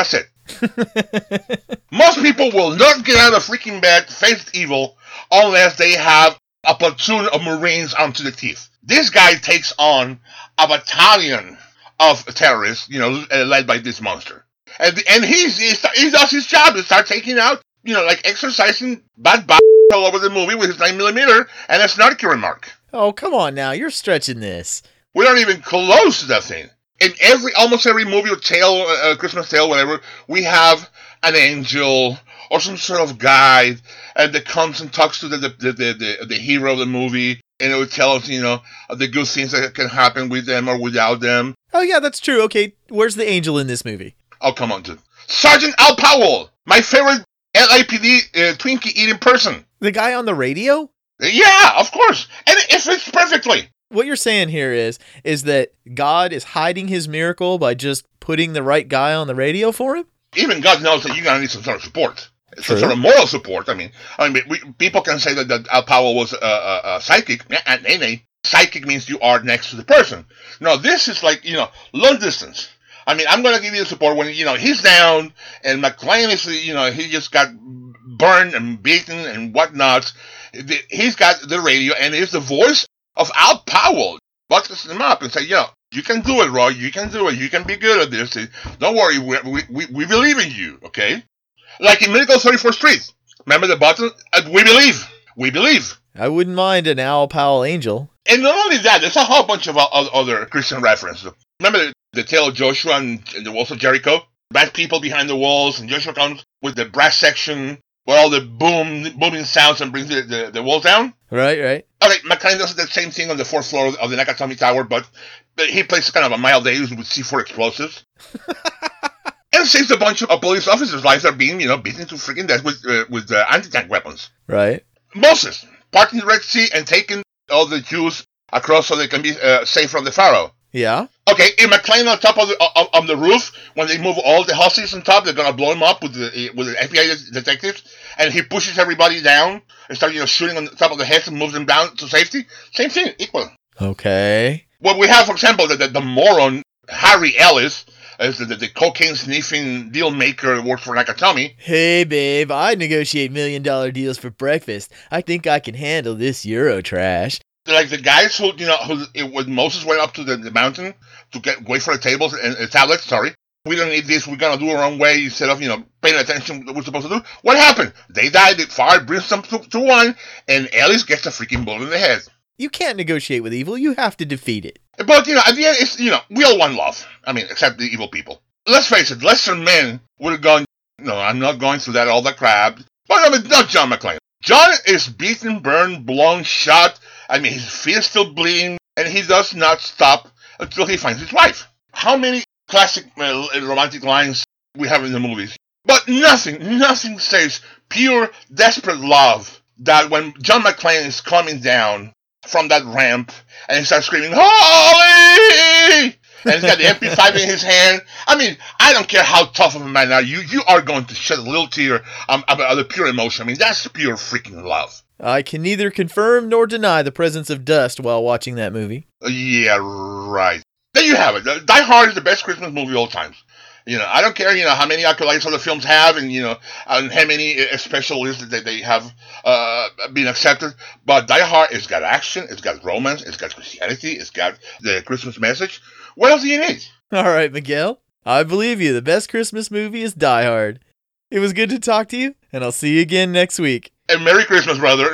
Most people will not get out of freaking bed to face evil unless they have a platoon of Marines armed to the teeth. This guy takes on a battalion of terrorists, you know, uh, led by this monster. And and he's, he's he does his job to start taking out, you know, like exercising bad b*** all over the movie with his nine millimeter and a snarky remark. Oh, come on now. You're stretching this. We aren't even close to that thing. In every, almost every movie or tale, uh, Christmas tale, whatever, we have an angel or some sort of guide and that comes and talks to the the, the, the, the hero of the movie, and it would tell us, you know, the good things that can happen with them or without them. Oh, yeah, that's true. Okay, where's the angel in this movie? Oh, come on, dude. Sergeant Al Powell, my favorite L A P D uh, Twinkie eating person. The guy on the radio? Yeah, of course. And it fits perfectly. What you're saying here is, is that God is hiding his miracle by just putting the right guy on the radio for him? Even God knows that you're going to need some sort of support. Some True. sort of moral support. I mean, I mean, we, people can say that, that Al Powell was a, a, a psychic. And nay, psychic means you are next to the person. No, this is like, you know, long distance. I mean, I'm going to give you the support when, you know, he's down and McClane is, you know, he just got burned and beaten and whatnot. He's got the radio and it's the voice of Al Powell. Buttons him up and say, you know, you can do it, Roy. You can do it. You can be good at this. Don't worry. We, we, we, we believe in you, okay? Like in Miracle thirty-fourth Street. Remember the button? Uh, we believe. We believe. I wouldn't mind an Al Powell angel. And not only that, there's a whole bunch of other Christian references. Remember the, the tale of Joshua and the walls of Jericho? Bad people behind the walls, and Joshua comes with the brass section where all the boom, booming sounds and brings the, the, the walls down. Right, right. Okay, McClane does the same thing on the fourth floor of the Nakatomi Tower, but, but he plays kind of a mild Deus with C four explosives. And saves a bunch of police officers' lives that are being, you know, beaten to freaking death with uh, with uh, anti-tank weapons. Right. Moses, parting the Red Sea and taking all the Jews across so they can be uh, safe from the Pharaoh. Yeah. Okay, in McClane on top of the of, of the roof, when they move all the hostages on top, they're gonna blow him up with the with the F B I detectives, and he pushes everybody down and starts, you know, shooting on the top of the heads and moves them down to safety. Same thing, equal. Okay. Well, we have, for example, the, the, the moron Harry Ellis, as the, the, the cocaine-sniffing deal maker who works for Nakatomi. Hey, babe, I negotiate million-dollar deals for breakfast. I think I can handle this Euro trash. Like the guys who, you know, who it, when Moses went up to the, the mountain to get wait for the tables and uh, tablets, sorry, we don't need this, we're going to do our own way instead of, you know, paying attention to what we're supposed to do. What happened? They died, the fire brings them to, to one, and Ellis gets a freaking bullet in the head. You can't negotiate with evil, you have to defeat it. But, you know, at the end, it's, you know, we all want love. I mean, except the evil people. Let's face it, lesser men would have gone, no, I'm not going through that, all the crap. But, I mean, not John McClane. John is beaten, burned, blown, shot. I mean, his feet is still bleeding, and he does not stop until he finds his wife. How many classic uh, romantic lines we have in the movies? But nothing, nothing says pure, desperate love that when John McClane is coming down from that ramp and he starts screaming, "Holy!" and he's got the M P five in his hand. I mean, I don't care how tough of a man are you, you are going to shed a little tear um, about the pure emotion. I mean, that's pure freaking love. I can neither confirm nor deny the presence of dust while watching that movie. Uh, yeah, right. There you have it. Die Hard is the best Christmas movie of all times. You know, I don't care, you know, how many accolades other films have and, you know, and how many special lists that they have uh, been accepted. But Die Hard, it's got action, it's got romance, it's got Christianity, it's got the Christmas message. What else do you need? All right, Miguel. I believe you. The best Christmas movie is Die Hard. It was good to talk to you, and I'll see you again next week. And Merry Christmas, brother.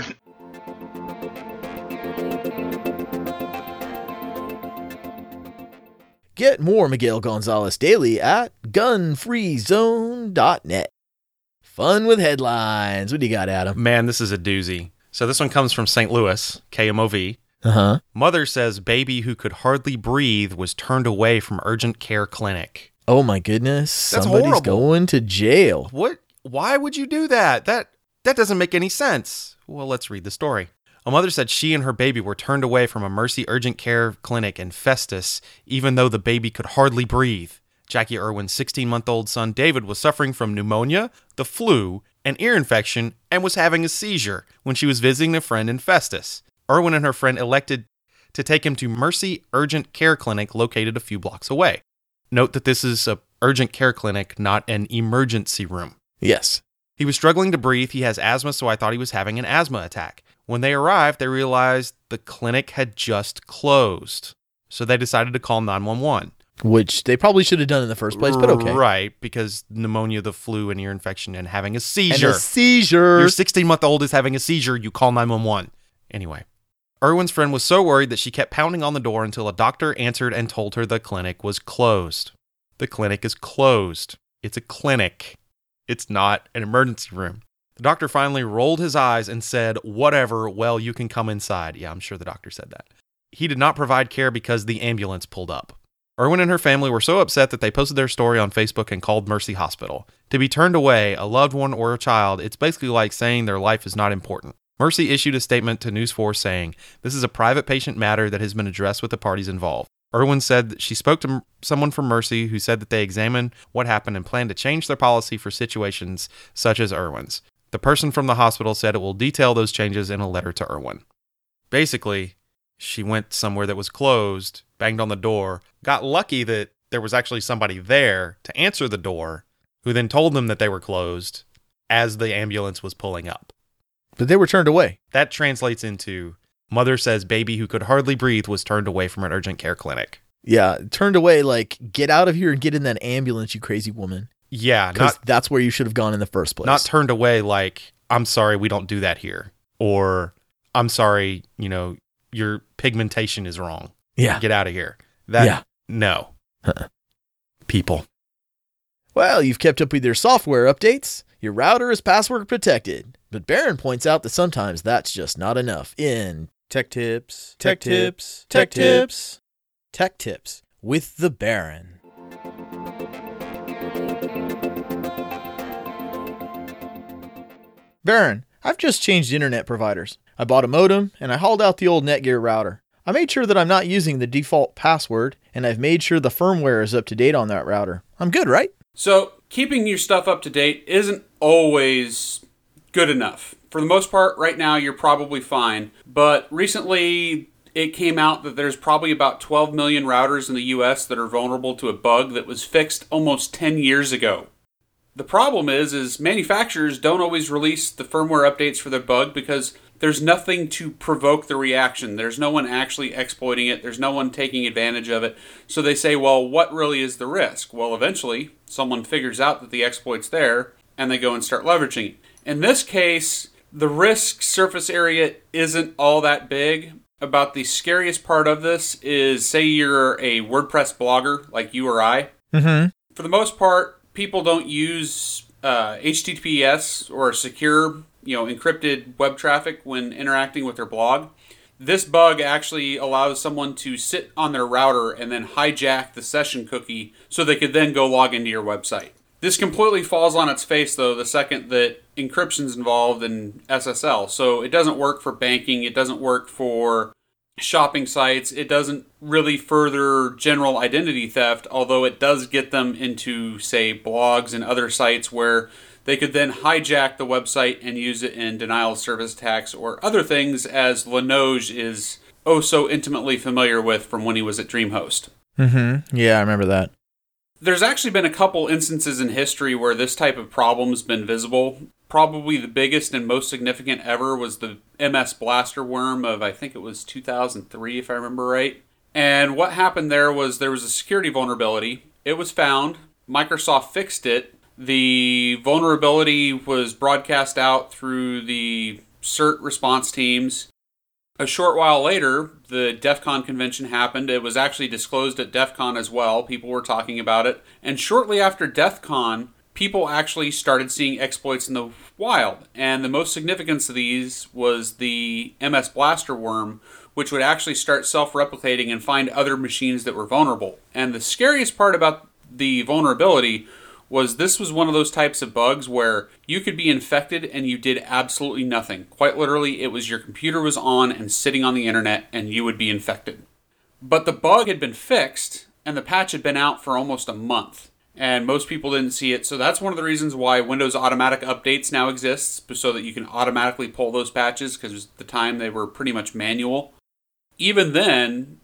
Get more Miguel Gonzalez daily at gun free zone dot net. Fun with headlines. What do you got, Adam? Man, this is a doozy. So this one comes from Saint Louis, K M O V. Uh-huh. Mother says baby who could hardly breathe was turned away from urgent care clinic. Oh my goodness. That's Somebody's horrible. going to jail. What? Why would you do that? That that doesn't make any sense. Well, let's read the story. A mother said she and her baby were turned away from a Mercy urgent care clinic in Festus, even though the baby could hardly breathe. Jackie Irwin's sixteen-month-old son David was suffering from pneumonia, the flu, an ear infection, and was having a seizure when she was visiting a friend in Festus. Irwin and her friend elected to take him to Mercy Urgent Care Clinic located a few blocks away. Note that this is a urgent care clinic, not an emergency room. Yes. He was struggling to breathe. He has asthma, so I thought he was having an asthma attack. When they arrived, they realized the clinic had just closed. So they decided to call nine one one. Which they probably should have done in the first place, but okay. Right, because pneumonia, the flu, and ear infection, and having a seizure. And a seizure. Your sixteen-month-old is having a seizure. You call nine one one. Anyway, Irwin's friend was so worried that she kept pounding on the door until a doctor answered and told her the clinic was closed. The clinic is closed. It's a clinic. It's not an emergency room. The doctor finally rolled his eyes and said, whatever, well, you can come inside. Yeah, I'm sure the doctor said that. He did not provide care because the ambulance pulled up. Irwin and her family were so upset that they posted their story on Facebook and called Mercy Hospital. To be turned away, a loved one or a child, it's basically like saying their life is not important. Mercy issued a statement to News four saying, this is a private patient matter that has been addressed with the parties involved. Irwin said that she spoke to m- someone from Mercy who said that they examined what happened and plan to change their policy for situations such as Irwin's. The person from the hospital said it will detail those changes in a letter to Irwin. Basically, she went somewhere that was closed, banged on the door, got lucky that there was actually somebody there to answer the door, who then told them that they were closed as the ambulance was pulling up. But they were turned away. That translates into, mother says baby who could hardly breathe was turned away from an urgent care clinic. Yeah, turned away like, get out of here and get in that ambulance, you crazy woman. Yeah. Because Not, that's where you should have gone in the first place. not turned away like, I'm sorry, we don't do that here. Or, I'm sorry, you know, your pigmentation is wrong. Yeah. Get out of here. That, Yeah. No. Uh-uh. People. Well, you've kept up with your software updates. Your router is password protected. But Baron points out that sometimes that's just not enough in Tech Tips, Tech Tips, Tech Tips, Tech Tips with the Baron. Baron, I've just changed internet providers. I bought a modem and I hauled out the old Netgear router. I made sure that I'm not using the default password, and I've made sure the firmware is up to date on that router. I'm good, right? So, keeping your stuff up to date isn't always good enough. For the most part, right now, you're probably fine. But recently, it came out that there's probably about twelve million routers in the U S that are vulnerable to a bug that was fixed almost ten years ago. The problem is, is manufacturers don't always release the firmware updates for their bug because there's nothing to provoke the reaction. There's no one actually exploiting it. There's no one taking advantage of it. So they say, well, what really is the risk? Well, eventually, someone figures out that the exploit's there, and they go and start leveraging it. In this case, the risk surface area isn't all that big. About the scariest part of this is, say you're a WordPress blogger like you or I. Mm-hmm. For the most part, people don't use uh, H T T P S or secure, you know, encrypted web traffic when interacting with their blog. This bug actually allows someone to sit on their router and then hijack the session cookie so they could then go log into your website. This completely falls on its face, though, the second that encryption's involved in S S L. So it doesn't work for banking. It doesn't work for shopping sites. It doesn't really further general identity theft, although it does get them into, say, blogs and other sites where they could then hijack the website and use it in denial of service attacks or other things, as Linoge is oh so intimately familiar with from when he was at DreamHost. Mm-hmm. Yeah, I remember that. There's actually been a couple instances in history where this type of problem's been visible. Probably the biggest and most significant ever was the M S Blaster worm of, I think it was two thousand three, if I remember right. And what happened there was there was a security vulnerability. It was found. Microsoft fixed it. The vulnerability was broadcast out through the CERT response teams. A short while later, the DEF CON convention happened. It was actually disclosed at DEF CON as well. People were talking about it. And shortly after DEF CON, people actually started seeing exploits in the wild. And the most significance of these was the M S Blaster worm, which would actually start self-replicating and find other machines that were vulnerable. And the scariest part about the vulnerability was this was one of those types of bugs where you could be infected and you did absolutely nothing. Quite literally, it was your computer was on and sitting on the internet and you would be infected. But the bug had been fixed and the patch had been out for almost a month. And most people didn't see it, so that's one of the reasons why Windows Automatic Updates now exists, so that you can automatically pull those patches, because at the time they were pretty much manual. Even then,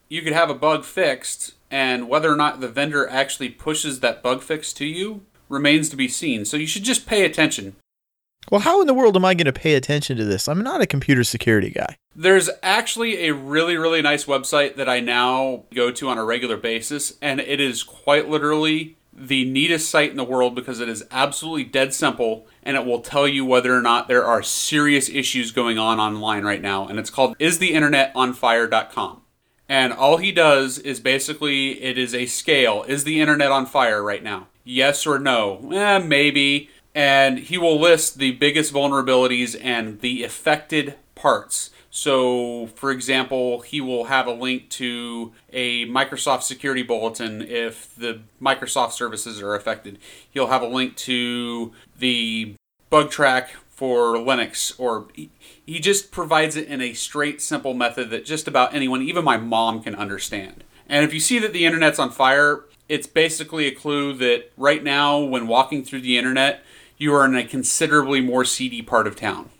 you could have a bug fixed, and whether or not the vendor actually pushes that bug fix to you remains to be seen. So you should just pay attention. Well, how in the world am I going to pay attention to this? I'm not a computer security guy. There's actually a really, really nice website that I now go to on a regular basis, and it is quite literally the neatest site in the world because it is absolutely dead simple, and it will tell you whether or not there are serious issues going on online right now. And it's called is the internet on fire dot com. And all he does is basically, it is a scale. Is the internet on fire right now? Yes or no? Eh, maybe. And he will list the biggest vulnerabilities and the affected parts. So, for example, he will have a link to a Microsoft security bulletin if the Microsoft services are affected. He'll have a link to the bug track for Linux, or he, he just provides it in a straight, simple method that just about anyone, even my mom, can understand. And if you see that the internet's on fire, it's basically a clue that right now, when walking through the internet, you are in a considerably more seedy part of town.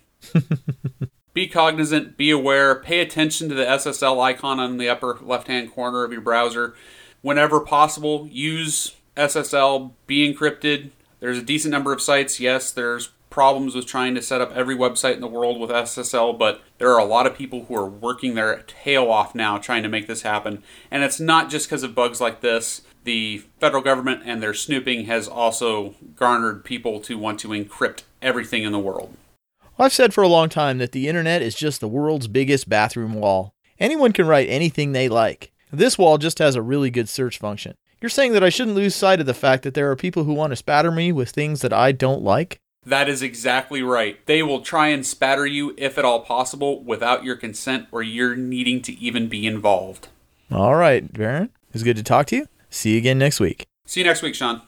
Be cognizant, be aware, pay attention to the S S L icon on the upper left-hand corner of your browser. Whenever possible, use S S L, be encrypted. There's a decent number of sites. Yes, there's problems with trying to set up every website in the world with S S L, but there are a lot of people who are working their tail off now trying to make this happen. And it's not just because of bugs like this. The federal government and their snooping has also garnered people to want to encrypt everything in the world. Well, I've said for a long time that the internet is just the world's biggest bathroom wall. Anyone can write anything they like. This wall just has a really good search function. You're saying that I shouldn't lose sight of the fact that there are people who want to spatter me with things that I don't like? That is exactly right. They will try and spatter you, if at all possible, without your consent or your needing to even be involved. All right, Baron. It was good to talk to you. See you again next week. See you next week, Sean.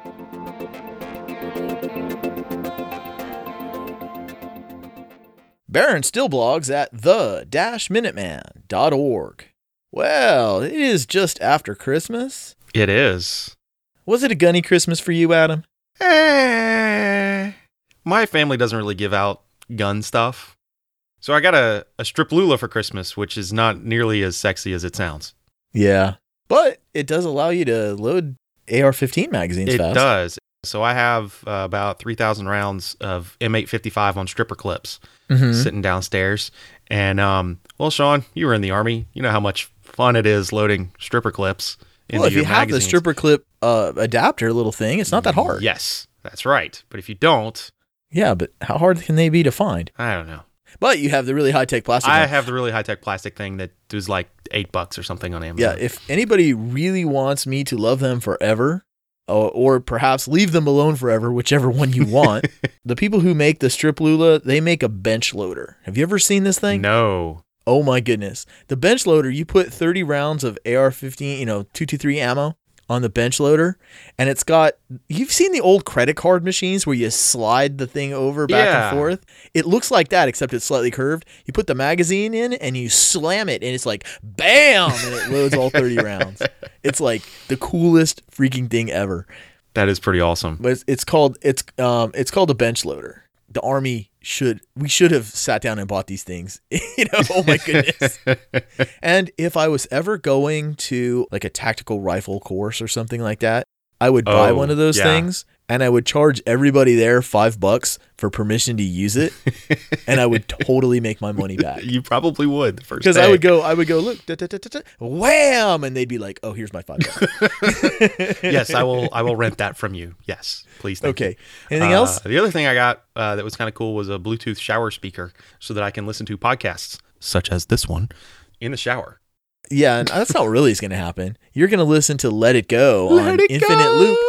Baron still blogs at the minuteman dot org. Well, it is just after Christmas. It is. Was it a gunny Christmas for you, Adam? Eh, my family doesn't really give out gun stuff. So I got a, a strip Lula for Christmas, which is not nearly as sexy as it sounds. Yeah, but it does allow you to load A R fifteen magazines it fast. It does. So I have uh, about three thousand rounds of M eight fifty-five on stripper clips mm-hmm. sitting downstairs. And, um, well, Sean, you were in the Army. You know how much fun it is loading stripper clips into well, if your you have magazines. the stripper clip uh, adapter little thing, it's not that hard. Yes, that's right. But if you don't... Yeah, but how hard can they be to find? I don't know. But you have the really high-tech plastic I one. have the really high-tech plastic thing that was like eight bucks or something on Amazon. Yeah, if anybody really wants me to love them forever, or, or perhaps leave them alone forever, whichever one you want, the people who make the strip Lula, they make a bench loader. Have you ever seen this thing? No. Oh my goodness. The bench loader, you put thirty rounds of A R fifteen, you know, two twenty-three ammo on the bench loader, and it's got, you've seen the old credit card machines where you slide the thing over back yeah. and forth? It looks like that, except it's slightly curved. You put the magazine in and you slam it, and it's like, bam, and it loads all thirty rounds. It's like the coolest freaking thing ever. That is pretty awesome. But it's, it's called, it's, um, it's called a bench loader. The Army should, we should have sat down and bought these things. You know, oh my goodness. And if I was ever going to like a tactical rifle course or something like that, I would buy oh, one of those yeah. things, and I would charge everybody there five bucks for permission to use it, and I would totally make my money back. You probably would the first Because day. I would go, I would go, look, da, da, da, da, da, wham, and they'd be like, oh, here's my five bucks. Yes, I will. I will rent that from you. Yes, please. Thank Okay. you. Anything Uh, else? The other thing I got uh, that was kind of cool was a Bluetooth shower speaker, so that I can listen to podcasts such as this one in the shower. Yeah, and that's not really going to happen. You're going to listen to Let It Go Let on it Infinite go. Loop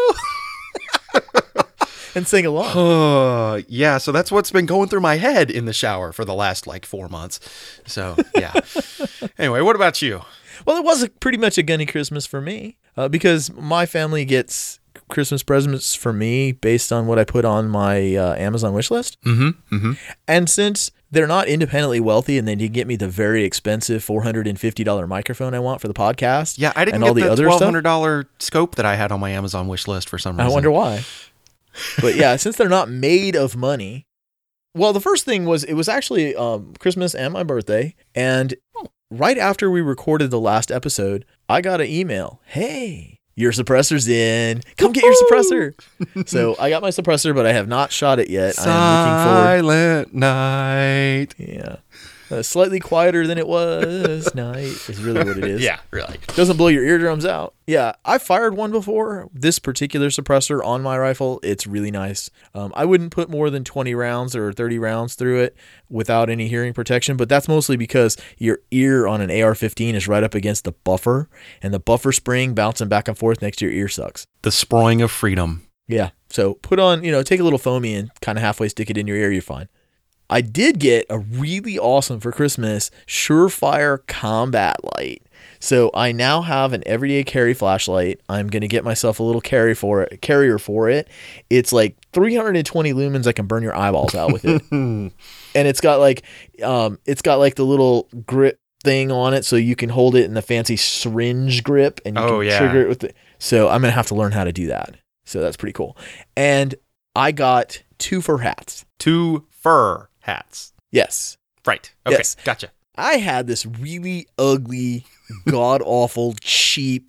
and sing along. Oh, yeah. So that's what's been going through my head in the shower for the last like four months. So, yeah. Anyway, what about you? Well, it was a, pretty much a gunny Christmas for me uh, because my family gets Christmas presents for me based on what I put on my uh, Amazon wish list. Mm-hmm. Mm-hmm. And since they're not independently wealthy and they did get me the very expensive four hundred fifty dollars microphone I want for the podcast. Yeah, I didn't and get all the the other twelve stuff. hundred dollars scope that I had on my Amazon wish list for some reason. I wonder why. But yeah, since they're not made of money. Well, the first thing was it was actually um, Christmas and my birthday. And right after we recorded the last episode, I got an email. Hey, your suppressor's in. Come get your suppressor. So I got my suppressor, but I have not shot it yet. I'm looking forward. Silent night. Yeah. Uh, slightly quieter than it was. Night is really what it is. Yeah, really. Doesn't blow your eardrums out. Yeah, I fired one before. This particular suppressor on my rifle, it's really nice. Um, I wouldn't put more than twenty rounds or thirty rounds through it without any hearing protection, but that's mostly because your ear on an A R fifteen is right up against the buffer, and the buffer spring bouncing back and forth next to your ear sucks. The sproing of freedom. Yeah, so put on, you know, take a little foamy and kind of halfway stick it in your ear, you're fine. I did get a really awesome for Christmas Surefire combat light. So I now have an everyday carry flashlight. I'm going to get myself a little carry for it, carrier for it. It's like three hundred twenty lumens. I can burn your eyeballs out with it. And it's got like, um, it's got like the little grip thing on it. So you can hold it in the fancy syringe grip and you Oh, can yeah. trigger it with it. So I'm going to have to learn how to do that. So that's pretty cool. And I got two fur hats. Two fur hats. Yes. Right. Okay. Yes. Gotcha. I had this really ugly, god-awful, cheap,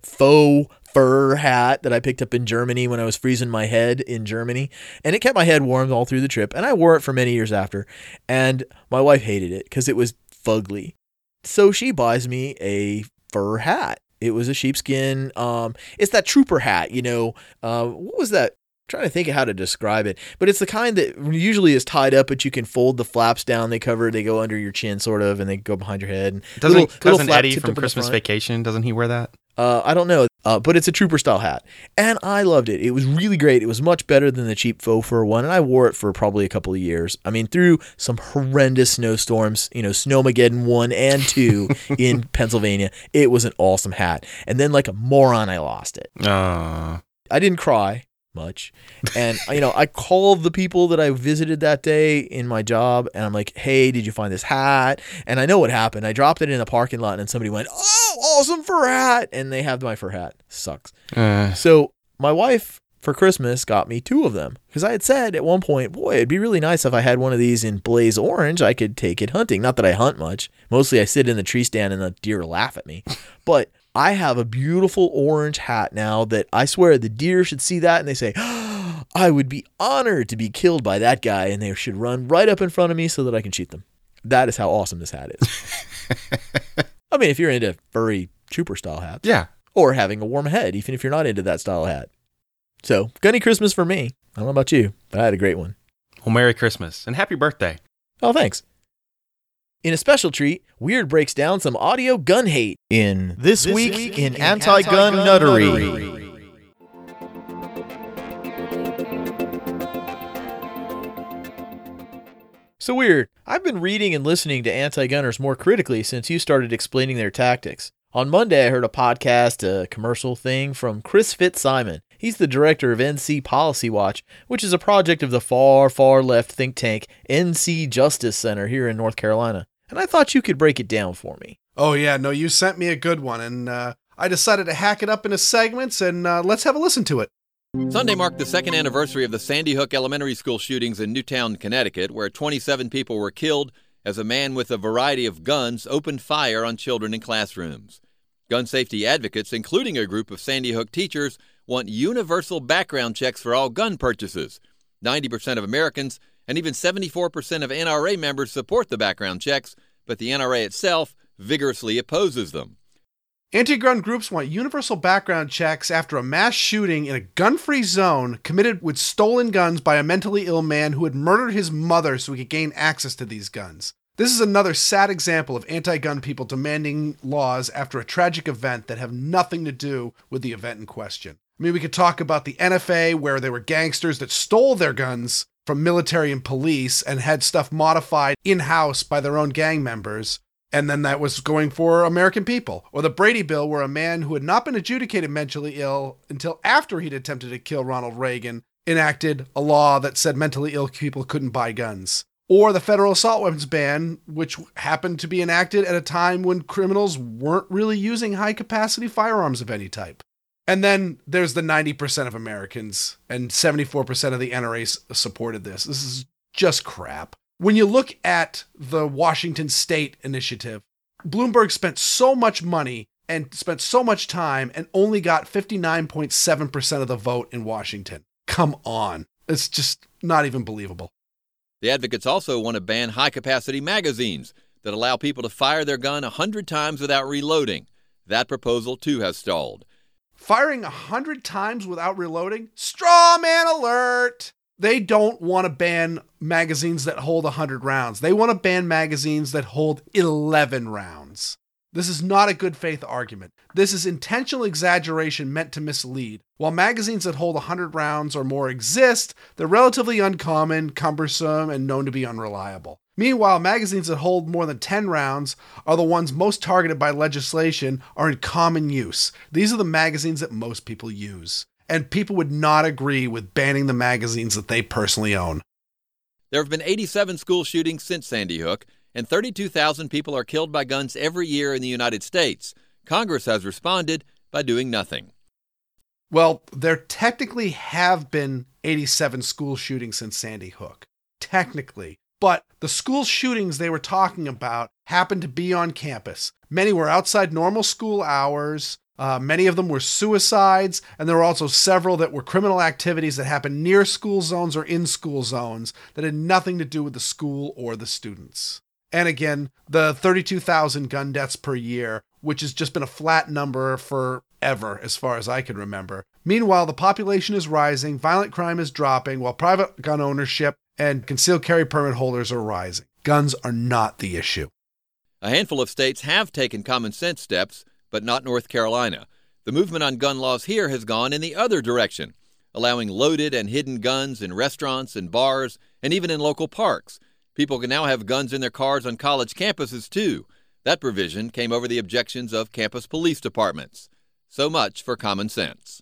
faux fur hat that I picked up in Germany when I was freezing my head in Germany. And it kept my head warm all through the trip. And I wore it for many years after. And my wife hated it because it was fugly. So she buys me a fur hat. It was a sheepskin. Um, it's that trooper hat, you know. Uh, what was that? Trying to think of how to describe it, but it's the kind that usually is tied up, but you can fold the flaps down. They cover, they go under your chin sort of, and they go behind your head. And Doesn't, little, little doesn't flap Eddie tipped from up in the Christmas front. Vacation, doesn't he wear that? Uh, I don't know, uh, but it's a trooper style hat, and I loved it. It was really great. It was much better than the cheap faux fur one, and I wore it for probably a couple of years. I mean, through some horrendous snowstorms, you know, Snowmageddon one and two in Pennsylvania. It was an awesome hat, and then like a moron, I lost it. Uh, I didn't cry much. And, you know, I called the people that I visited that day in my job, and I'm like, hey, did you find this hat? And I know what happened. I dropped it in a parking lot, and somebody went, oh, awesome fur hat. And they have my fur hat. Sucks. uh, So my wife, for Christmas, got me two of them. Because I had said at one point, boy, it'd be really nice if I had one of these in blaze orange. I could take it hunting. Not that I hunt much. Mostly I sit in the tree stand and the deer laugh at me. But I have a beautiful orange hat now that I swear the deer should see that and they say, oh, I would be honored to be killed by that guy, and they should run right up in front of me so that I can shoot them. That is how awesome this hat is. I mean, if you're into furry trooper style hats. yeah. Or having a warm head, even if you're not into that style of hat. So, gunny Christmas for me. I don't know about you, but I had a great one. Well, Merry Christmas and Happy Birthday. Oh, thanks. In a special treat, Weird breaks down some audio gun hate in This, this week, week in, in Anti-Gun, Anti-Gun Nuttery. So Weird, I've been reading and listening to anti-gunners more critically since you started explaining their tactics. On Monday, I heard a podcast, a commercial thing from Chris Fitzsimon. He's the director of N C Policy Watch, which is a project of the far, far left think tank N C Justice Center here in North Carolina. And I thought you could break it down for me. Oh, yeah. No, you sent me a good one, and uh, I decided to hack it up into segments, and uh, let's have a listen to it. Sunday marked the second anniversary of the Sandy Hook Elementary School shootings in Newtown, Connecticut, where twenty-seven people were killed as a man with a variety of guns opened fire on children in classrooms. Gun safety advocates, including a group of Sandy Hook teachers, want universal background checks for all gun purchases. ninety percent of Americans and even seventy-four percent of N R A members support the background checks, but the N R A itself vigorously opposes them. Anti-gun groups want universal background checks after a mass shooting in a gun-free zone committed with stolen guns by a mentally ill man who had murdered his mother so he could gain access to these guns. This is another sad example of anti-gun people demanding laws after a tragic event that have nothing to do with the event in question. I mean, we could talk about the N F A, where there were gangsters that stole their guns from military and police and had stuff modified in-house by their own gang members, and then that was going for American people. Or the Brady Bill, where a man who had not been adjudicated mentally ill until after he'd attempted to kill Ronald Reagan enacted a law that said mentally ill people couldn't buy guns. Or the federal assault weapons ban, which happened to be enacted at a time when criminals weren't really using high-capacity firearms of any type. And then there's the ninety percent of Americans, and seventy-four percent of the N R A supported this. This is just crap. When you look at the Washington State initiative, Bloomberg spent so much money and spent so much time and only got fifty-nine point seven percent of the vote in Washington. Come on. It's just not even believable. The advocates also want to ban high-capacity magazines that allow people to fire their gun one hundred times without reloading. That proposal, too, has stalled. Firing one hundred times without reloading? Straw man alert! They don't want to ban magazines that hold one hundred rounds. They want to ban magazines that hold eleven rounds. This is not a good faith argument. This is intentional exaggeration meant to mislead. While magazines that hold one hundred rounds or more exist, they're relatively uncommon, cumbersome, and known to be unreliable. Meanwhile, magazines that hold more than ten rounds are the ones most targeted by legislation, are in common use. These are the magazines that most people use. And people would not agree with banning the magazines that they personally own. There have been eighty-seven school shootings since Sandy Hook, and thirty-two thousand people are killed by guns every year in the United States. Congress has responded by doing nothing. Well, there technically have been eighty-seven school shootings since Sandy Hook. Technically. But the school shootings they were talking about happened to be on campus. Many were outside normal school hours. Uh, many of them were suicides, and there were also several that were criminal activities that happened near school zones or in school zones that had nothing to do with the school or the students. And again, the thirty-two thousand gun deaths per year, which has just been a flat number forever, as far as I can remember. Meanwhile, the population is rising, violent crime is dropping, while private gun ownership and concealed carry permit holders are rising. Guns are not the issue. A handful of states have taken common sense steps, but not North Carolina. The movement on gun laws here has gone in the other direction, allowing loaded and hidden guns in restaurants and bars and even in local parks. People can now have guns in their cars on college campuses, too. That provision came over the objections of campus police departments. So much for common sense.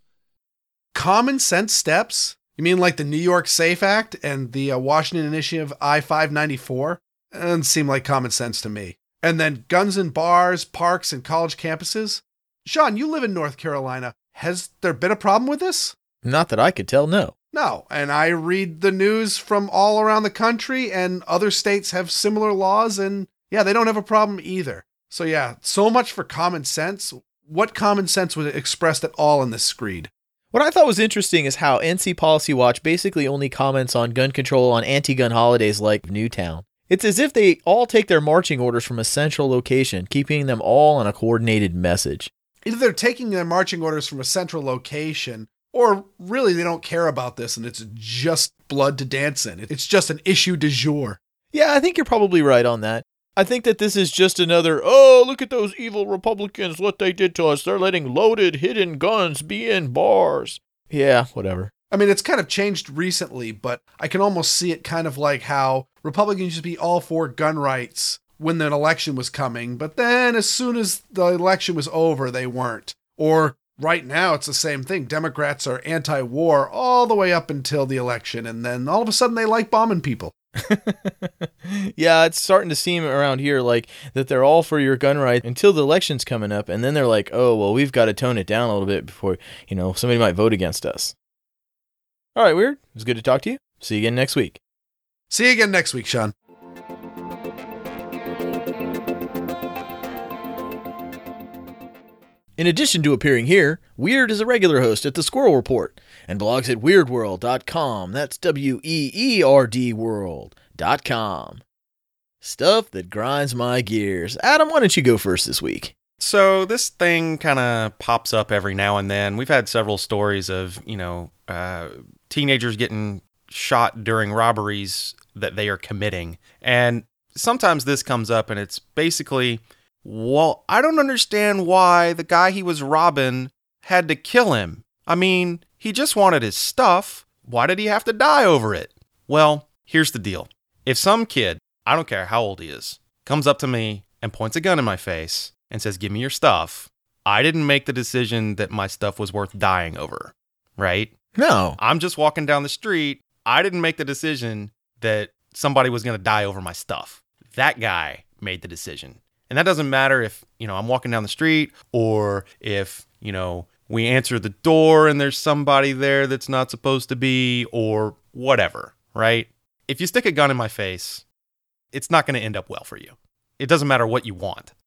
Common sense steps? You mean like the New York SAFE Act and the uh, Washington Initiative I five ninety-four? That doesn't seem like common sense to me. And then guns in bars, parks, and college campuses? Sean, you live in North Carolina. Has there been a problem with this? Not that I could tell, no. No, and I read the news from all around the country, and other states have similar laws, and yeah, they don't have a problem either. So yeah, so much for common sense. What common sense was expressed at all in this screed? What I thought was interesting is how N C Policy Watch basically only comments on gun control on anti-gun holidays like Newtown. It's as if they all take their marching orders from a central location, keeping them all on a coordinated message. Either they're taking their marching orders from a central location, or really they don't care about this and it's just blood to dance in. It's just an issue du jour. Yeah, I think you're probably right on that. I think that this is just another, oh, look at those evil Republicans, what they did to us. They're letting loaded, hidden guns be in bars. Yeah, whatever. I mean, it's kind of changed recently, but I can almost see it kind of like how Republicans used to be all for gun rights when an election was coming, but then as soon as the election was over, they weren't. Or right now, it's the same thing. Democrats are anti-war all the way up until the election, and then all of a sudden they like bombing people. Yeah, it's starting to seem around here like that they're all for your gun rights until the election's coming up, and then they're like, oh, well, we've got to tone it down a little bit before, you know, somebody might vote against us. All right, Weird. It was good to talk to you. See you again next week. See you again next week, Sean. In addition to appearing here, Weird is a regular host at The Squirrel Report and blogs at weird world dot com. That's W E E R D world dot com. Stuff that grinds my gears. Adam, why don't you go first this week? So this thing kind of pops up every now and then. We've had several stories of, you know, uh, teenagers getting shot during robberies that they are committing. And sometimes this comes up and it's basically, well, I don't understand why the guy he was robbing had to kill him. I mean, he just wanted his stuff. Why did he have to die over it? Well, here's the deal. If some kid, I don't care how old he is, comes up to me and points a gun in my face and says, give me your stuff, I didn't make the decision that my stuff was worth dying over, right? No. I'm just walking down the street. I didn't make the decision that somebody was going to die over my stuff. That guy made the decision. And that doesn't matter if, you know, I'm walking down the street or if, you know, we answer the door and there's somebody there that's not supposed to be or whatever, right? If you stick a gun in my face, it's not going to end up well for you. It doesn't matter what you want.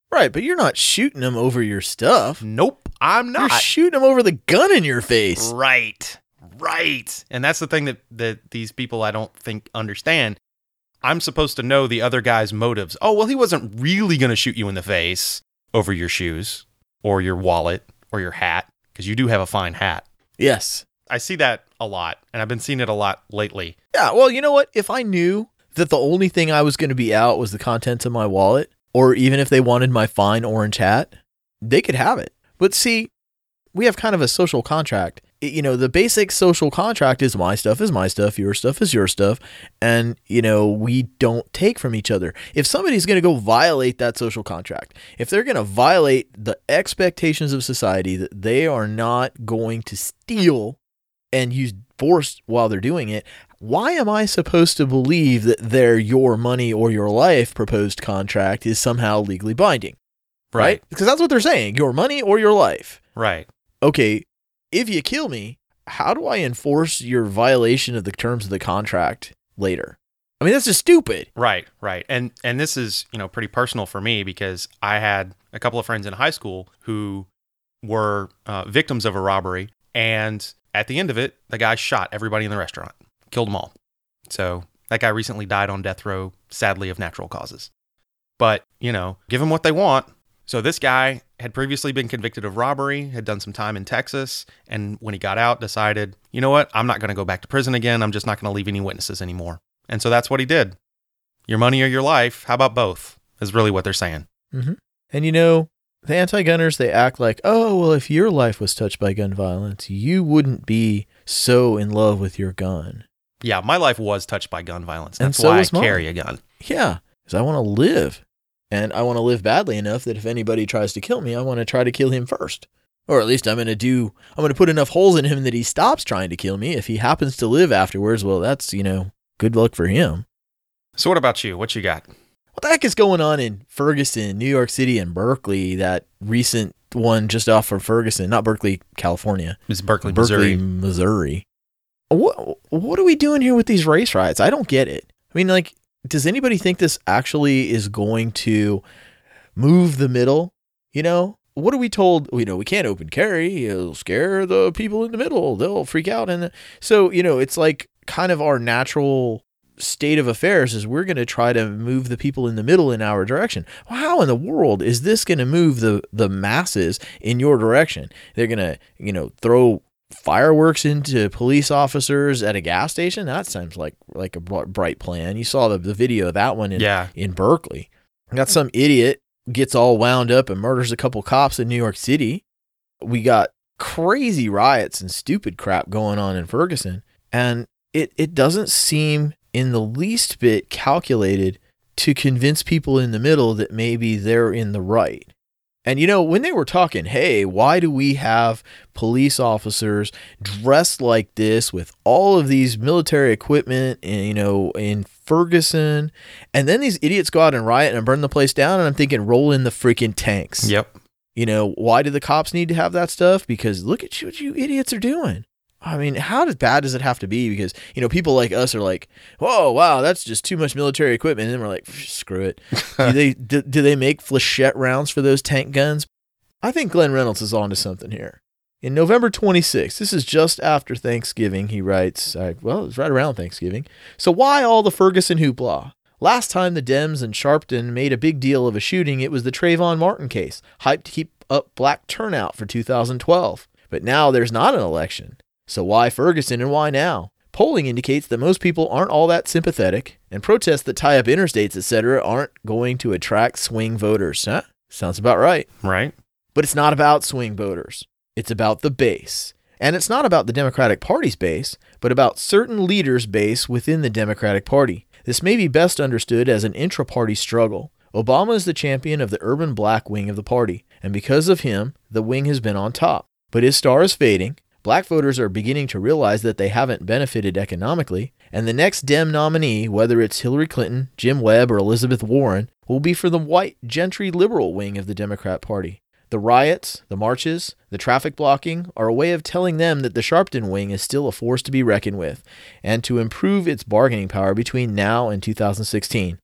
Right, but you're not shooting them over your stuff. Nope, I'm not. You're shooting them over the gun in your face. Right, right. And that's the thing that, that these people I don't think understand. I'm supposed to know the other guy's motives. Oh, well, he wasn't really going to shoot you in the face over your shoes or your wallet or your hat, because you do have a fine hat. Yes. I see that a lot, and I've been seeing it a lot lately. Yeah, well, you know what? If I knew that the only thing I was going to be out was the contents of my wallet, or even if they wanted my fine orange hat, they could have it. But see, we have kind of a social contract. It, you know, the basic social contract is my stuff is my stuff, your stuff is your stuff, and, you know, we don't take from each other. If somebody's going to go violate that social contract, if they're going to violate the expectations of society that they are not going to steal and use force while they're doing it, why am I supposed to believe that their your money or your life proposed contract is somehow legally binding? Right? right? Because that's what they're saying, your money or your life. Right. Okay, if you kill me, how do I enforce your violation of the terms of the contract later? I mean, that's just stupid. Right, right. And and this is, you know, pretty personal for me because I had a couple of friends in high school who were uh, victims of a robbery, and at the end of it, the guy shot everybody in the restaurant, killed them all. So that guy recently died on death row, sadly, of natural causes. But, you know, give them what they want. So this guy had previously been convicted of robbery, had done some time in Texas, and when he got out, decided, you know what, I'm not going to go back to prison again. I'm just not going to leave any witnesses anymore. And so that's what he did. Your money or your life, how about both, is really what they're saying. Mm-hmm. And you know, the anti-gunners, they act like, oh, well, if your life was touched by gun violence, you wouldn't be so in love with your gun. Yeah, my life was touched by gun violence. That's and so why I mine. carry a gun. Yeah, because I want to live. And I want to live badly enough that if anybody tries to kill me, I want to try to kill him first. Or at least I'm going to do, I'm going to put enough holes in him that he stops trying to kill me. If he happens to live afterwards, well, that's, you know, good luck for him. So what about you? What you got? What the heck is going on in Ferguson, New York City, and Berkeley? That recent one just off from Ferguson, not Berkeley, California. It's Berkeley, Berkeley, Missouri. Missouri. What, what are we doing here with these race riots? I don't get it. I mean, like, does anybody think this actually is going to move the middle? You know, what are we told? You know, we can't open carry. It'll scare the people in the middle. They'll freak out. And so, you know, it's like kind of our natural state of affairs is we're going to try to move the people in the middle in our direction. Well, how in the world is this going to move the, the masses in your direction? They're going to, you know, throw fireworks into police officers at a gas station? That sounds like like a bright plan. You saw the, the video of that one in, yeah. in Berkeley. Got some idiot gets all wound up and murders a couple cops in New York City. We got crazy riots and stupid crap going on in Ferguson. And it, it doesn't seem in the least bit calculated to convince people in the middle that maybe they're in the right. And, you know, when they were talking, hey, why do we have police officers dressed like this with all of these military equipment, and, you know, in Ferguson, and then these idiots go out and riot and burn the place down, and I'm thinking, roll in the freaking tanks. Yep. You know, why do the cops need to have that stuff? Because look at you, what you idiots are doing. I mean, how bad does it have to be? Because, you know, people like us are like, whoa, wow, that's just too much military equipment. And then we're like, screw it. do they do, do they make flechette rounds for those tank guns? I think Glenn Reynolds is onto something here. In November twenty-sixth, this is just after Thanksgiving, he writes, uh, well, it's right around Thanksgiving. So why all the Ferguson hoopla? Last time the Dems and Sharpton made a big deal of a shooting, it was the Trayvon Martin case, hyped to keep up black turnout for two thousand twelve. But now there's not an election. So why Ferguson and why now? Polling indicates that most people aren't all that sympathetic, and protests that tie up interstates, et cetera, aren't going to attract swing voters. Huh? Sounds about right. Right. But it's not about swing voters. It's about the base. And it's not about the Democratic Party's base, but about certain leaders' base within the Democratic Party. This may be best understood as an intra-party struggle. Obama is the champion of the urban black wing of the party, and because of him, the wing has been on top. But his star is fading. Black voters are beginning to realize that they haven't benefited economically, and the next Dem nominee, whether it's Hillary Clinton, Jim Webb, or Elizabeth Warren, will be for the white, gentry liberal wing of the Democrat Party. The riots, the marches, the traffic blocking are a way of telling them that the Sharpton wing is still a force to be reckoned with, and to improve its bargaining power between now and two thousand sixteen.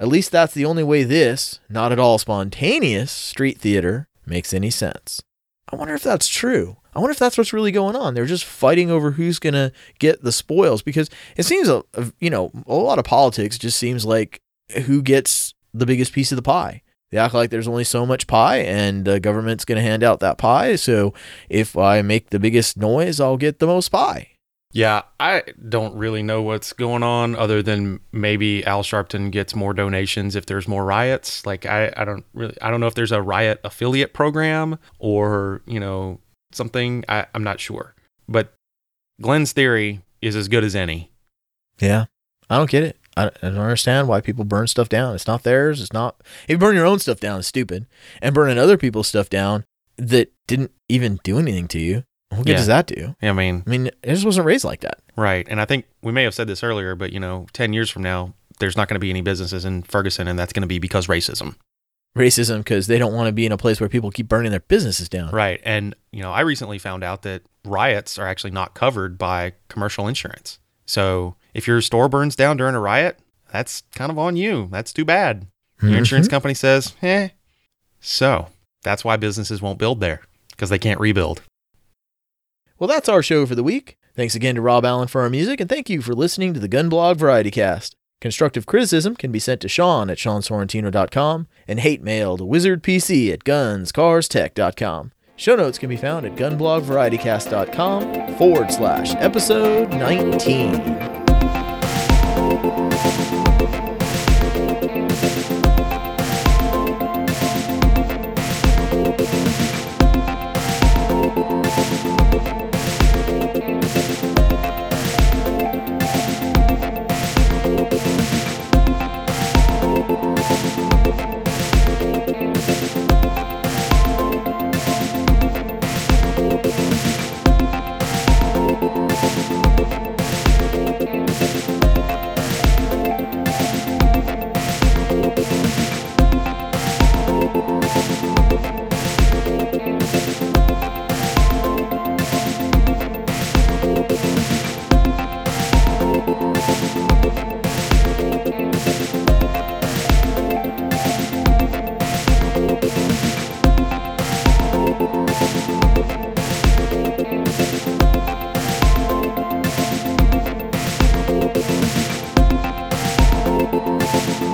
At least that's the only way this, not at all spontaneous, street theater makes any sense. I wonder if that's true. I wonder if that's what's really going on. They're just fighting over who's going to get the spoils, because it seems, a, a, you know, a lot of politics just seems like who gets the biggest piece of the pie. They act like there's only so much pie and the government's going to hand out that pie. So if I make the biggest noise, I'll get the most pie. Yeah, I don't really know what's going on other than maybe Al Sharpton gets more donations if there's more riots. Like, I, I don't really, I don't know if there's a riot affiliate program or, you know, something. I, I'm not sure. But Glenn's theory is as good as any. Yeah, I don't get it. I, I don't understand why people burn stuff down. It's not theirs. It's not. If you burn your own stuff down, it's stupid. And burning other people's stuff down that didn't even do anything to you, what good Yeah. does that do? I mean, I mean, I just wasn't raised like that. right. And I think we may have said this earlier, but, you know, ten years from now, there's not going to be any businesses in Ferguson, and that's going to be because racism. Racism, because they don't want to be in a place where people keep burning their businesses down. Right. And, you know, I recently found out that riots are actually not covered by commercial insurance. So if your store burns down during a riot, that's kind of on you. That's too bad. Your Mhm. insurance company says, eh. So that's why businesses won't build there, because they can't rebuild. Well, that's our show for the week. Thanks again to Rob Allen for our music, and thank you for listening to the Gun Blog Variety Cast. Constructive criticism can be sent to Sean at sean sorrentino dot com and hate mail to wizardpc at guns cars tech dot com. Show notes can be found at gunblogvarietycast dot com forward slash episode nineteen. Thank you.